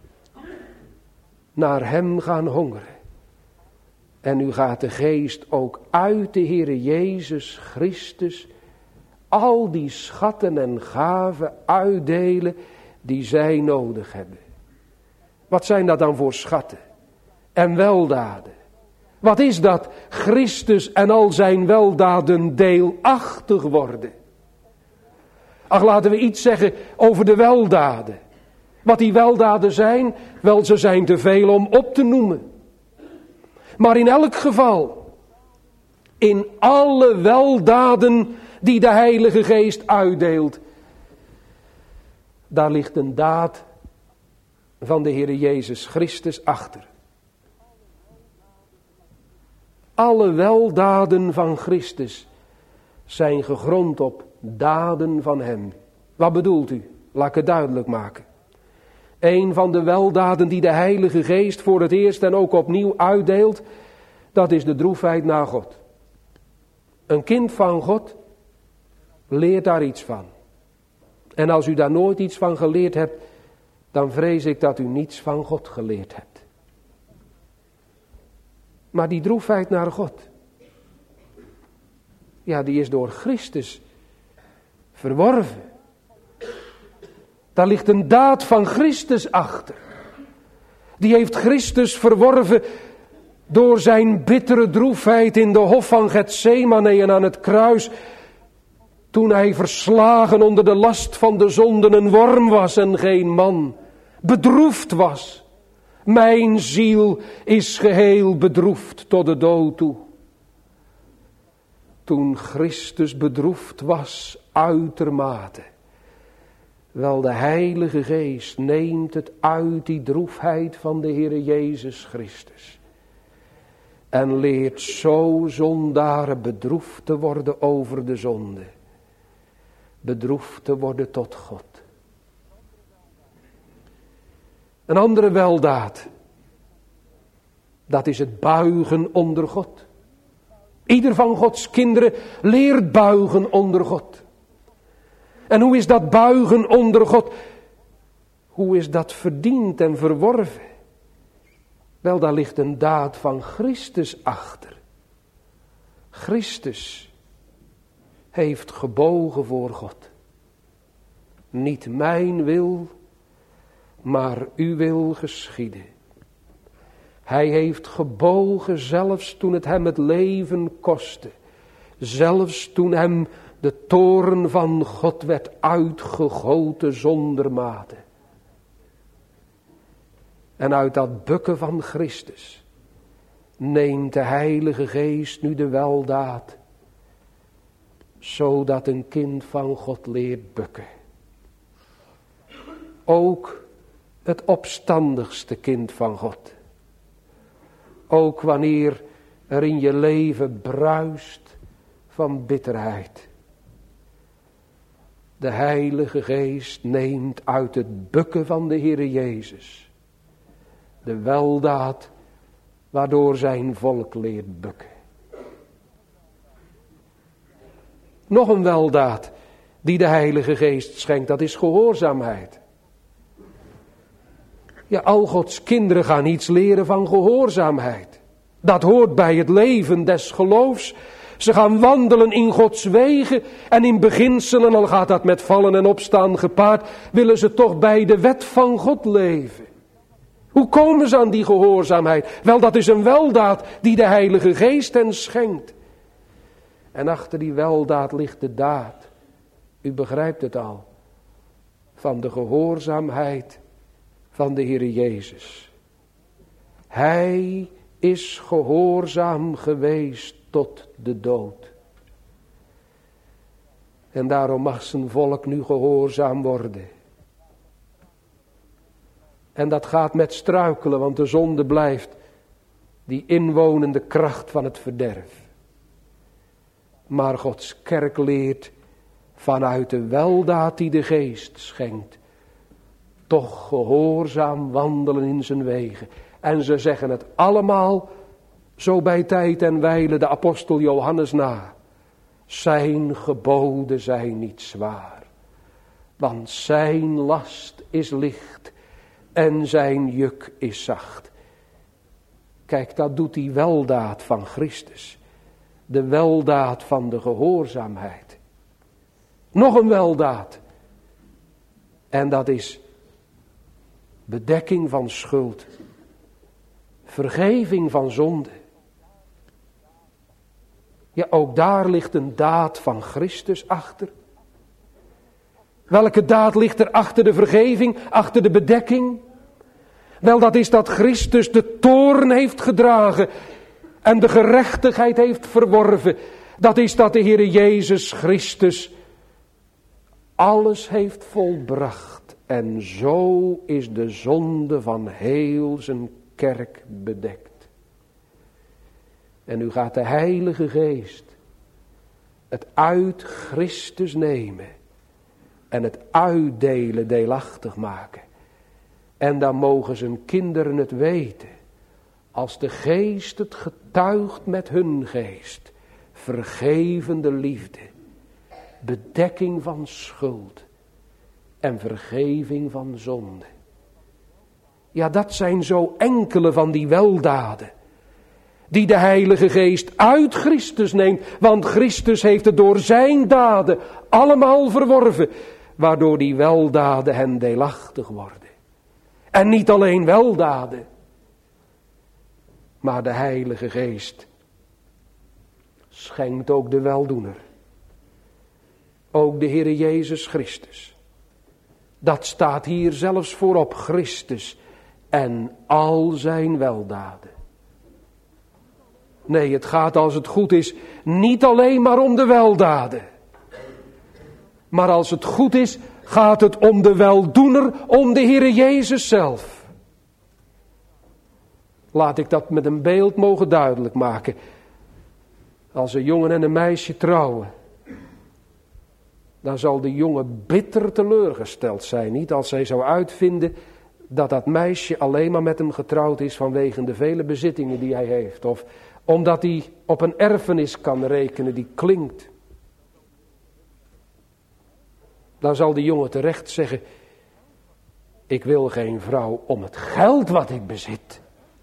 naar hem gaan hongeren. En nu gaat de geest ook uit de Heere Jezus Christus al die schatten en gaven uitdelen die zij nodig hebben. Wat zijn dat dan voor schatten en weldaden? Wat is dat? Christus en al zijn weldaden deelachtig worden. Ach, laten we iets zeggen over de weldaden. Wat die weldaden zijn, wel, ze zijn te veel om op te noemen. Maar in elk geval, in alle weldaden die de Heilige Geest uitdeelt, daar ligt een daad van de Heere Jezus Christus achter. Alle weldaden van Christus zijn gegrond op daden van hem. Wat bedoelt u? Laat ik het duidelijk maken. Een van de weldaden die de Heilige Geest voor het eerst en ook opnieuw uitdeelt, dat is de droefheid naar God. Een kind van God leert daar iets van. En als u daar nooit iets van geleerd hebt, dan vrees ik dat u niets van God geleerd hebt. Maar die droefheid naar God, ja, die is door Christus verworven. Daar ligt een daad van Christus achter. Die heeft Christus verworven door zijn bittere droefheid in de hof van Getsemane en aan het kruis. Toen hij verslagen onder de last van de zonden een worm was en geen man. Bedroefd was. Mijn ziel is geheel bedroefd tot de dood toe. Toen Christus bedroefd was uitermate. Wel, de Heilige Geest neemt het uit die droefheid van de Heere Jezus Christus. En leert zo zondaren bedroefd te worden over de zonde. Bedroefd te worden tot God. Een andere weldaad. Dat is het buigen onder God. Ieder van Gods kinderen leert buigen onder God. En hoe is dat buigen onder God? Hoe is dat verdiend en verworven? Wel, daar ligt een daad van Christus achter. Christus heeft gebogen voor God. Niet mijn wil, maar uw wil geschieden. Hij heeft gebogen zelfs toen het hem het leven kostte. Zelfs toen hem de toorn van God werd uitgegoten zonder mate. En uit dat bukken van Christus neemt de Heilige Geest nu de weldaad, zodat een kind van God leert bukken. Ook het opstandigste kind van God. Ook wanneer er in je leven bruist van bitterheid. De Heilige Geest neemt uit het bukken van de Heere Jezus de weldaad waardoor zijn volk leert bukken. Nog een weldaad die de Heilige Geest schenkt, dat is gehoorzaamheid. Ja, al Gods kinderen gaan iets leren van gehoorzaamheid. Dat hoort bij het leven des geloofs. Ze gaan wandelen in Gods wegen en in beginselen, al gaat dat met vallen en opstaan gepaard, willen ze toch bij de wet van God leven. Hoe komen ze aan die gehoorzaamheid? Wel, dat is een weldaad die de Heilige Geest hen schenkt. En achter die weldaad ligt de daad. U begrijpt het al. Van de gehoorzaamheid van de Heer Jezus. Hij is gehoorzaam geweest tot de dood. En daarom mag zijn volk nu gehoorzaam worden. En dat gaat met struikelen, want de zonde blijft die inwonende kracht van het verderf. Maar Gods kerk leert vanuit de weldaad die de Geest schenkt, toch gehoorzaam wandelen in zijn wegen. En ze zeggen het allemaal zo bij tijd en wijle de apostel Johannes na. Zijn geboden zijn niet zwaar, want zijn last is licht en zijn juk is zacht. Kijk, dat doet die weldaad van Christus. De weldaad van de gehoorzaamheid. Nog een weldaad. En dat is bedekking van schuld. Vergeving van zonde. Ja, ook daar ligt een daad van Christus achter. Welke daad ligt er achter de vergeving, achter de bedekking? Wel, dat is dat Christus de toorn heeft gedragen en de gerechtigheid heeft verworven. Dat is dat de Heer Jezus Christus alles heeft volbracht. En zo is de zonde van heel zijn kerk bedekt. En nu gaat de Heilige Geest het uit Christus nemen en het uitdelen deelachtig maken. En dan mogen zijn kinderen het weten. Als de Geest het getuigt met hun geest. Vergevende liefde. Bedekking van schuld. En vergeving van zonde. Ja, dat zijn zo enkele van die weldaden. Die de Heilige Geest uit Christus neemt. Want Christus heeft het door zijn daden allemaal verworven. Waardoor die weldaden hen deelachtig worden. En niet alleen weldaden. Maar de Heilige Geest schenkt ook de weldoener. Ook de Heer Jezus Christus. Dat staat hier zelfs voorop, Christus en al zijn weldaden. Nee, het gaat als het goed is niet alleen maar om de weldaden. Maar als het goed is, gaat het om de weldoener, om de Heer Jezus zelf. Laat ik dat met een beeld mogen duidelijk maken. Als een jongen en een meisje trouwen, dan zal de jongen bitter teleurgesteld zijn. Niet als hij zou uitvinden dat dat meisje alleen maar met hem getrouwd is vanwege de vele bezittingen die hij heeft. Of omdat hij op een erfenis kan rekenen die klinkt. Dan zal de jongen terecht zeggen, ik wil geen vrouw om het geld wat ik bezit.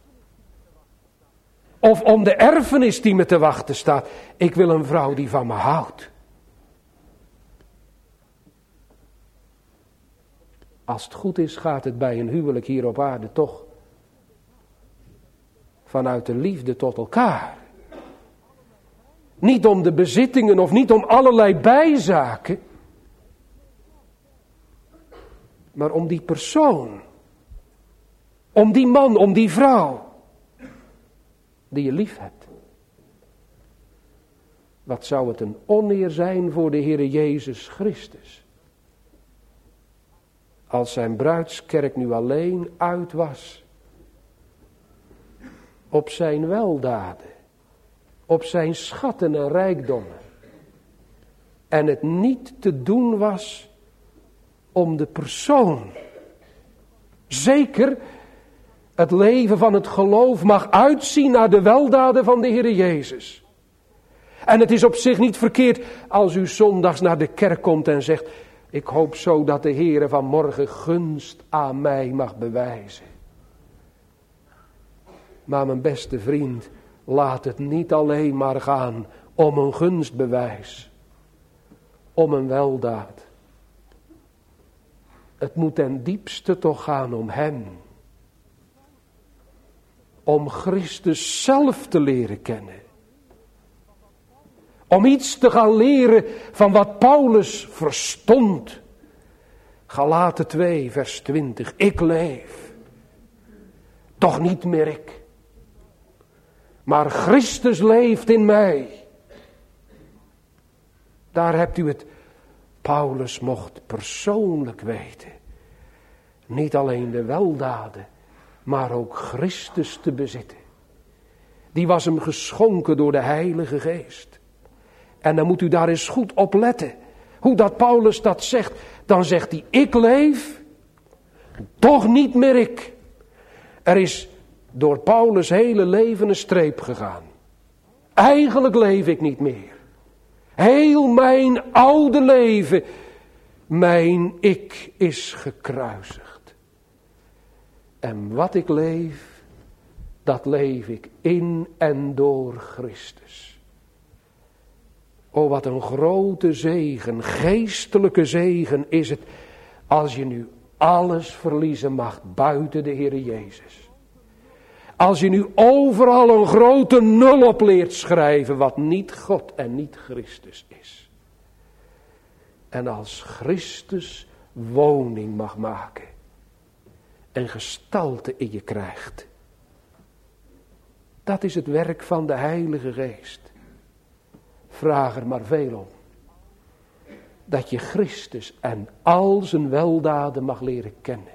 Of om de erfenis die me te wachten staat. Ik wil een vrouw die van me houdt. Als het goed is, gaat het bij een huwelijk hier op aarde toch vanuit de liefde tot elkaar. Niet om de bezittingen of niet om allerlei bijzaken. Maar om die persoon. Om die man, om die vrouw. Die je lief hebt. Wat zou het een oneer zijn voor de Heere Jezus Christus. Als zijn bruidskerk nu alleen uit was. Op zijn weldaden. Op zijn schatten en rijkdommen. En het niet te doen was om de persoon. Zeker, het leven van het geloof mag uitzien naar de weldaden van de Heere Jezus. En het is op zich niet verkeerd als u zondags naar de kerk komt en zegt, ik hoop zo dat de Heere vanmorgen gunst aan mij mag bewijzen. Maar mijn beste vriend, laat het niet alleen maar gaan om een gunstbewijs. Om een weldaad. Het moet ten diepste toch gaan om hem. Om Christus zelf te leren kennen. Om iets te gaan leren van wat Paulus verstond. Galaten 2 vers 20. Ik leef. Toch niet meer ik. Maar Christus leeft in mij. Daar hebt u het. Paulus mocht persoonlijk weten. Niet alleen de weldaden, maar ook Christus te bezitten. Die was hem geschonken door de Heilige Geest. En dan moet u daar eens goed op letten. Hoe dat Paulus dat zegt. Dan zegt hij, ik leef, toch niet meer ik. Er is door Paulus' hele leven een streep gegaan. Eigenlijk leef ik niet meer. Heel mijn oude leven, mijn ik is gekruisigd. En wat ik leef, dat leef ik in en door Christus. O, wat een grote zegen, geestelijke zegen is het, als je nu alles verliezen mag buiten de Heere Jezus. Als je nu overal een grote nul op leert schrijven, wat niet God en niet Christus is. En als Christus woning mag maken en gestalte in je krijgt. Dat is het werk van de Heilige Geest. Vraag er maar veel om. Dat je Christus en al zijn weldaden mag leren kennen.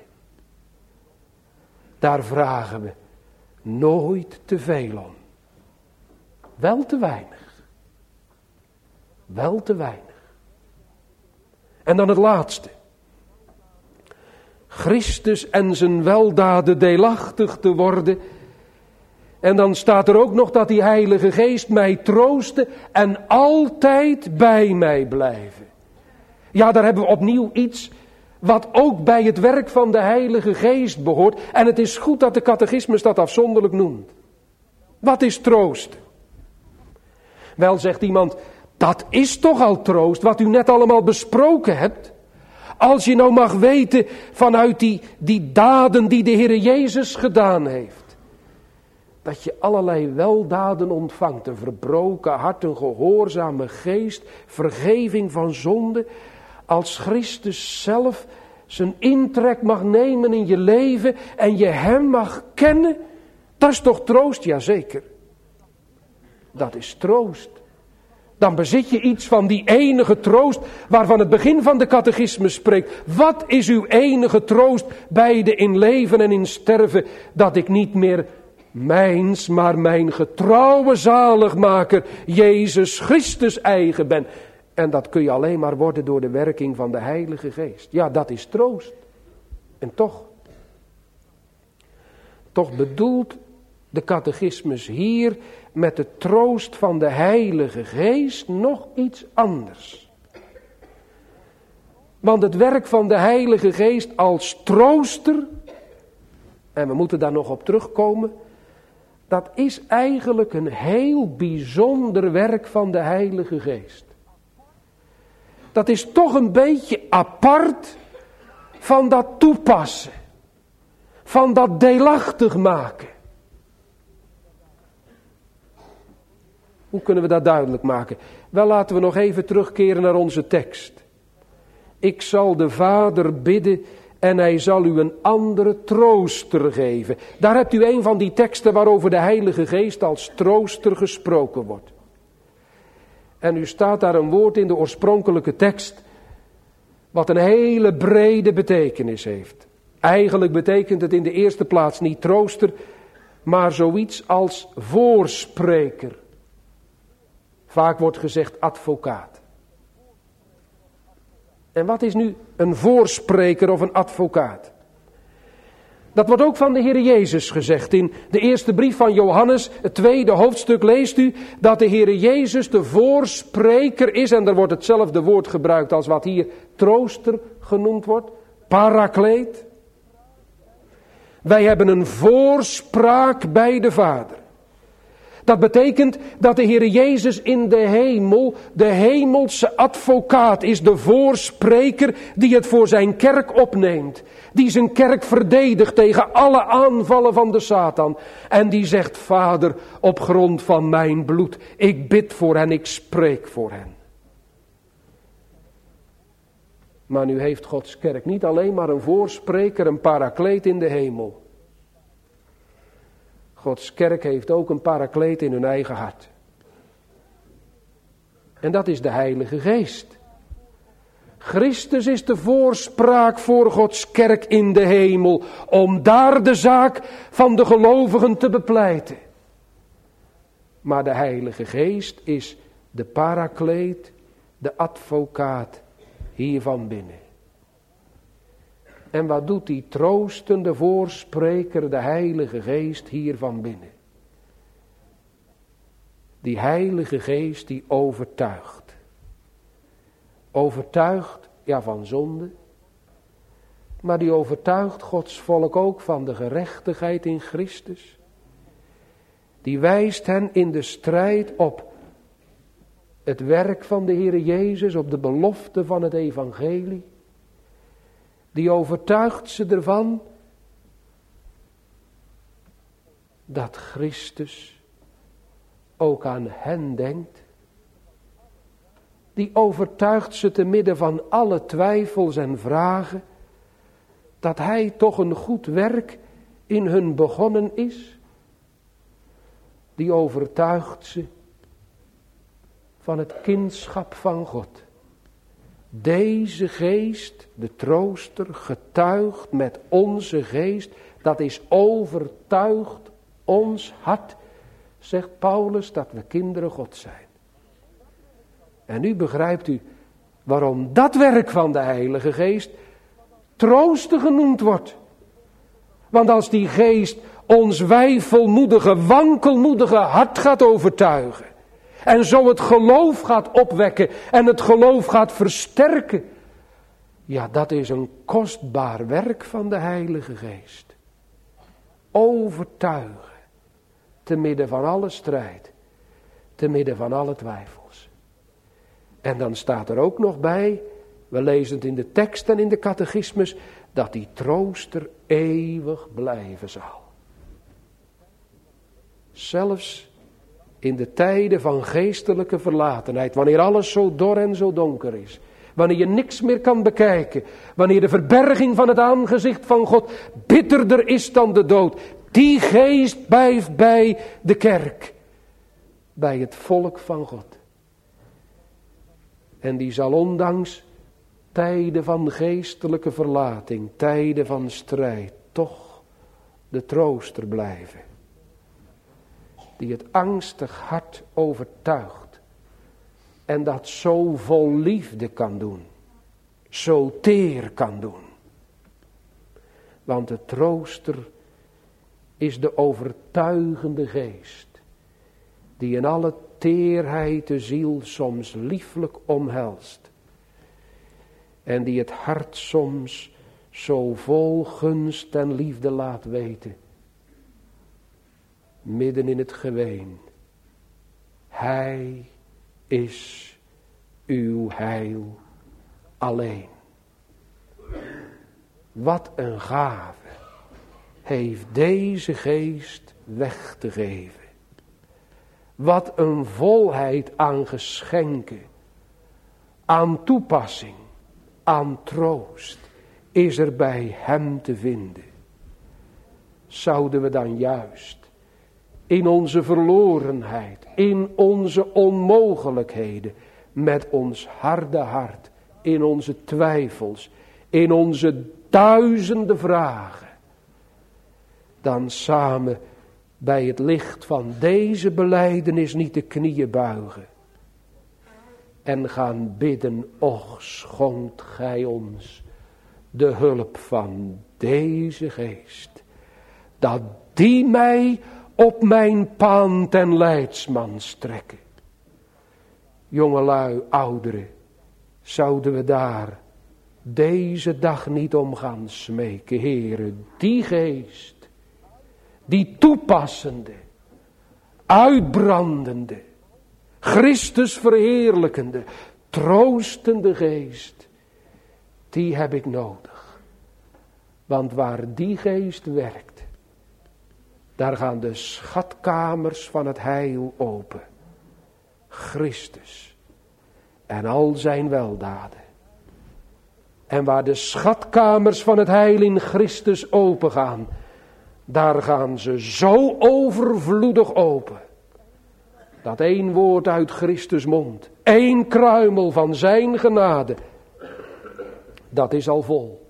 Daar vragen we nooit te veel om. Wel te weinig. Wel te weinig. En dan het laatste. Christus en zijn weldaden deelachtig te worden. En dan staat er ook nog dat die Heilige Geest mij troostte en altijd bij mij blijven. Ja, daar hebben we opnieuw iets wat ook bij het werk van de Heilige Geest behoort. En het is goed dat de catechismus dat afzonderlijk noemt. Wat is troost? Wel, zegt iemand, dat is toch al troost wat u net allemaal besproken hebt. Als je nou mag weten vanuit die daden die de Heer Jezus gedaan heeft. Dat je allerlei weldaden ontvangt. Een verbroken hart, een gehoorzame geest, vergeving van zonde. Als Christus zelf zijn intrek mag nemen in je leven en je hem mag kennen. Dat is toch troost? Jazeker. Dat is troost. Dan bezit je iets van die enige troost waarvan het begin van de catechismus spreekt. Wat is uw enige troost beide in leven en in sterven? Dat ik niet meer mijns, maar mijn getrouwe zaligmaker Jezus Christus eigen ben. En dat kun je alleen maar worden door de werking van de Heilige Geest. Ja, dat is troost. En toch bedoelt de catechismus hier met de troost van de Heilige Geest nog iets anders. Want het werk van de Heilige Geest als trooster, en we moeten daar nog op terugkomen, dat is eigenlijk een heel bijzonder werk van de Heilige Geest. Dat is toch een beetje apart van dat toepassen, van dat deelachtig maken. Hoe kunnen we dat duidelijk maken? Wel, laten we nog even terugkeren naar onze tekst. Ik zal de Vader bidden en hij zal u een andere trooster geven. Daar hebt u een van die teksten waarover de Heilige Geest als trooster gesproken wordt. En u staat daar een woord in de oorspronkelijke tekst, wat een hele brede betekenis heeft. Eigenlijk betekent het in de eerste plaats niet trooster, maar zoiets als voorspreker. Vaak wordt gezegd advocaat. En wat is nu een voorspreker of een advocaat? Dat wordt ook van de Heer Jezus gezegd. In de eerste brief van Johannes, het 2e hoofdstuk, leest u dat de Heer Jezus de voorspreker is. En er wordt hetzelfde woord gebruikt als wat hier trooster genoemd wordt. Parakleet. Wij hebben een voorspraak bij de Vader. Dat betekent dat de Heer Jezus in de hemel, de hemelse advocaat is, de voorspreker die het voor zijn kerk opneemt. Die zijn kerk verdedigt tegen alle aanvallen van de Satan. En die zegt, Vader, op grond van mijn bloed, ik bid voor hen, ik spreek voor hen. Maar nu heeft Gods kerk niet alleen maar een voorspreker, een parakleet in de hemel. Gods kerk heeft ook een parakleet in hun eigen hart. En dat is de Heilige Geest. Christus is de voorspraak voor Gods kerk in de hemel, om daar de zaak van de gelovigen te bepleiten. Maar de Heilige Geest is de parakleet, de advocaat hiervan binnen. En wat doet die troostende voorspreker, de Heilige Geest, hiervan binnen? Die Heilige Geest die overtuigt. Overtuigt, ja, van zonde. Maar die overtuigt Gods volk ook van de gerechtigheid in Christus. Die wijst hen in de strijd op het werk van de Heere Jezus, op de belofte van het evangelie. Die overtuigt ze ervan dat Christus ook aan hen denkt. Die overtuigt ze te midden van alle twijfels en vragen dat hij toch een goed werk in hun begonnen is. Die overtuigt ze van het kindschap van God. Deze geest, de trooster, getuigt met onze geest, dat is overtuigd ons hart, zegt Paulus, dat we kinderen God zijn. En nu begrijpt u waarom dat werk van de Heilige Geest trooster genoemd wordt. Want als die geest ons weifelmoedige, wankelmoedige hart gaat overtuigen, en zo het geloof gaat opwekken en het geloof gaat versterken. Ja, dat is een kostbaar werk van de Heilige Geest. Overtuigen. Te midden van alle strijd. Te midden van alle twijfels. En dan staat er ook nog bij, we lezen het in de tekst en in de catechismus, dat die trooster eeuwig blijven zal. Zelfs in de tijden van geestelijke verlatenheid, wanneer alles zo dor en zo donker is, wanneer je niks meer kan bekijken, wanneer de verberging van het aangezicht van God bitterder is dan de dood, die geest blijft bij de kerk, bij het volk van God. En die zal ondanks tijden van geestelijke verlating, tijden van strijd, toch de trooster blijven. Die het angstig hart overtuigt. En dat zo vol liefde kan doen. Zo teer kan doen. Want de trooster is de overtuigende geest. Die in alle teerheid de ziel soms lieflijk omhelst. En die het hart soms zo vol gunst en liefde laat weten. Midden in het geween. Hij is uw heil alleen. Wat een gave heeft deze geest weg te geven. Wat een volheid aan geschenken, aan toepassing, aan troost is er bij hem te vinden. Zouden we dan juist in onze verlorenheid, in onze onmogelijkheden, met ons harde hart, in onze twijfels, in onze duizenden vragen, dan samen bij het licht van deze belijdenis niet de knieën buigen en gaan bidden, och schonkt gij ons de hulp van deze geest, dat die mij op mijn paan ten leidsman strekken. Jongelui, ouderen, zouden we daar deze dag niet om gaan smeken, Heere, die geest, die toepassende, uitbrandende, Christus verheerlijkende, troostende geest, die heb ik nodig. Want waar die geest werkt, daar gaan de schatkamers van het heil open. Christus en al zijn weldaden. En waar de schatkamers van het heil in Christus open gaan, daar gaan ze zo overvloedig open. Dat één woord uit Christus mond, één kruimel van zijn genade, dat is al vol.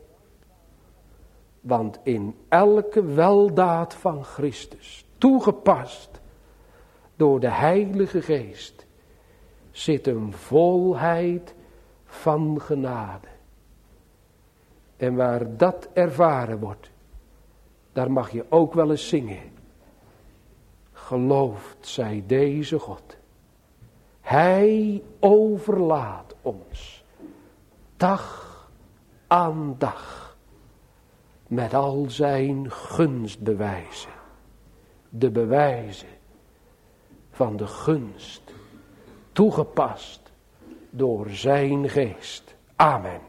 Want in elke weldaad van Christus, toegepast door de Heilige Geest, zit een volheid van genade. En waar dat ervaren wordt, daar mag je ook wel eens zingen. Geloofd zij deze God. Hij overlaat ons dag aan dag met al zijn gunstbewijzen. De bewijzen van de gunst, toegepast door zijn geest. Amen.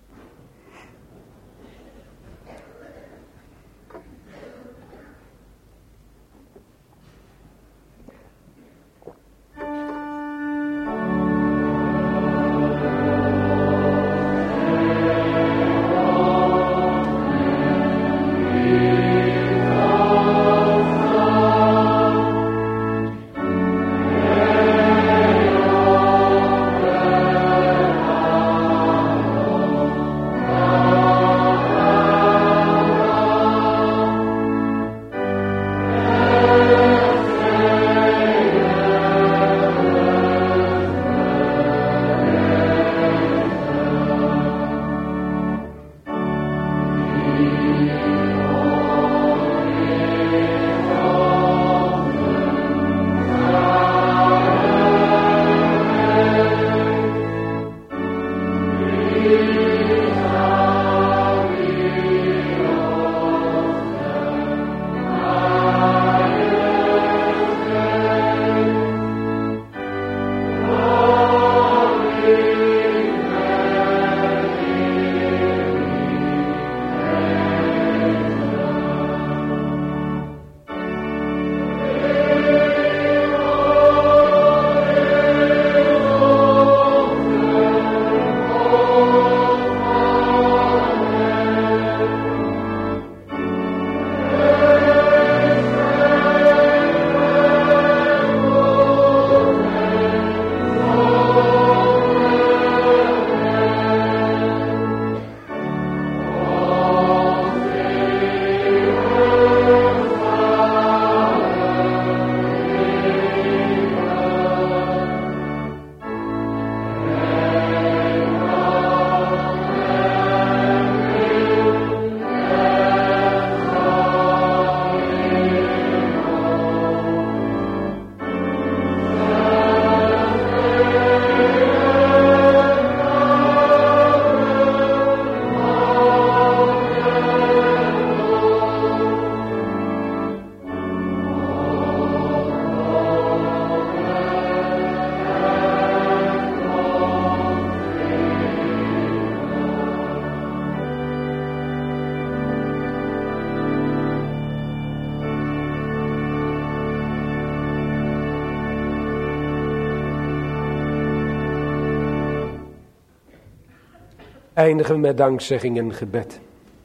Eindigen we met dankzegging en gebed.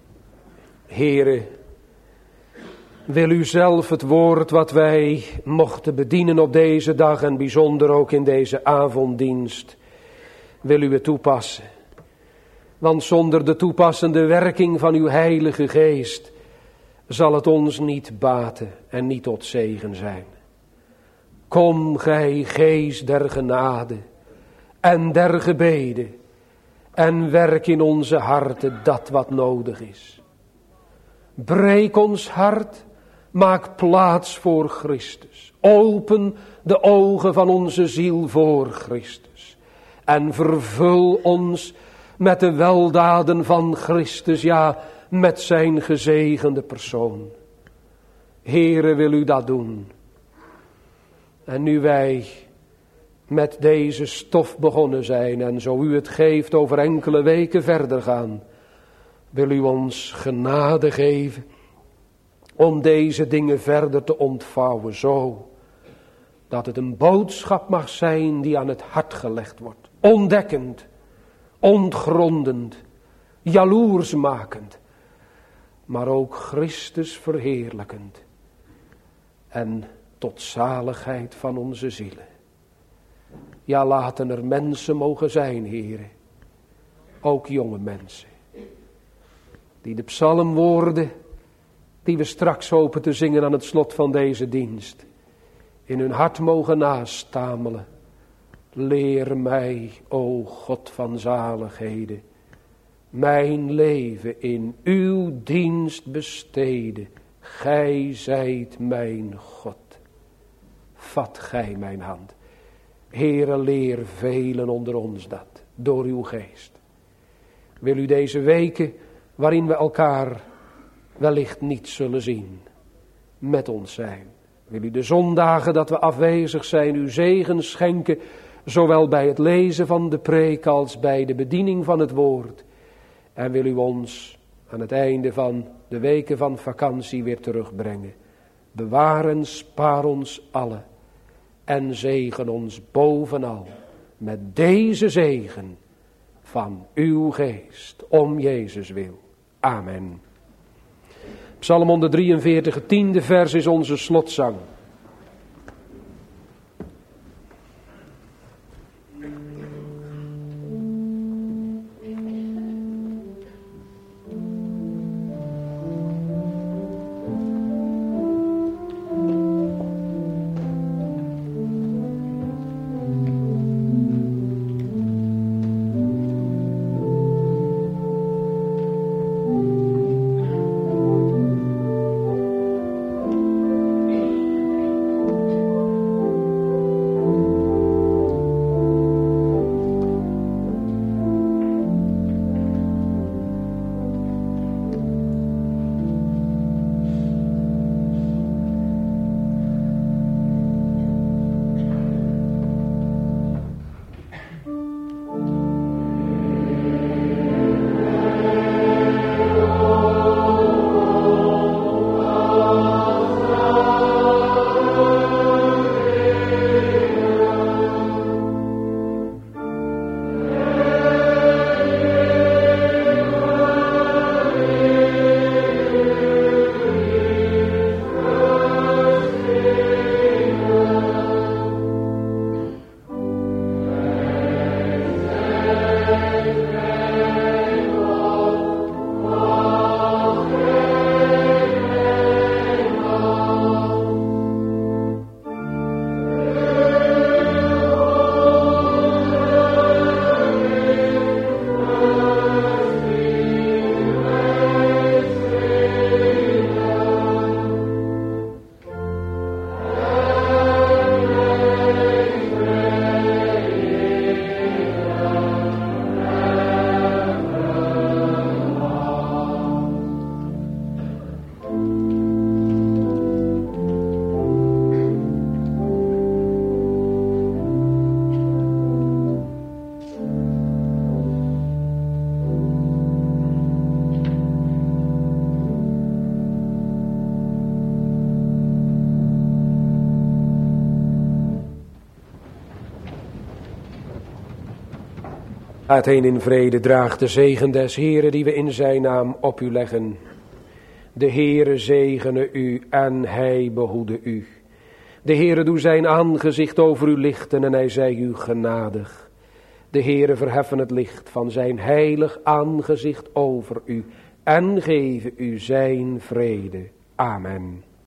Heere, wil u zelf het woord wat wij mochten bedienen op deze dag en bijzonder ook in deze avonddienst, wil u het toepassen. Want zonder de toepassende werking van uw Heilige Geest zal het ons niet baten en niet tot zegen zijn. Kom gij Geest der genade en der gebeden en werk in onze harten dat wat nodig is. Breek ons hart, maak plaats voor Christus. Open de ogen van onze ziel voor Christus. En vervul ons met de weldaden van Christus, ja, met zijn gezegende persoon. Heere, wil u dat doen? En nu wij met deze stof begonnen zijn en zo u het geeft over enkele weken verder gaan, wil u ons genade geven om deze dingen verder te ontvouwen, zo dat het een boodschap mag zijn die aan het hart gelegd wordt. Ontdekkend, ontgrondend, jaloersmakend, maar ook Christus verheerlijkend en tot zaligheid van onze zielen. Ja, laten er mensen mogen zijn, Heere, ook jonge mensen, die de psalmwoorden die we straks hopen te zingen aan het slot van deze dienst, in hun hart mogen nastamelen. Leer mij, o God van zaligheden, mijn leven in uw dienst besteden. Gij zijt mijn God. Vat gij mijn hand. Heere, leer velen onder ons dat, door uw geest. Wil u deze weken, waarin we elkaar wellicht niet zullen zien, met ons zijn. Wil u de zondagen dat we afwezig zijn, uw zegen schenken, zowel bij het lezen van de preek als bij de bediening van het woord. En wil u ons aan het einde van de weken van vakantie weer terugbrengen. Bewaar en spaar ons allen en zegen ons bovenal met deze zegen van uw geest, om Jezus wil. Amen. Psalm 143, het 10e vers is onze slotzang. Gaat heen in vrede, draag de zegen des Heeren die we in zijn naam op u leggen. De Heere zegene u en hij behoede u. De Heere doe zijn aangezicht over u lichten en hij zij u genadig. De Heere verheffen het licht van zijn heilig aangezicht over u en geven u zijn vrede. Amen.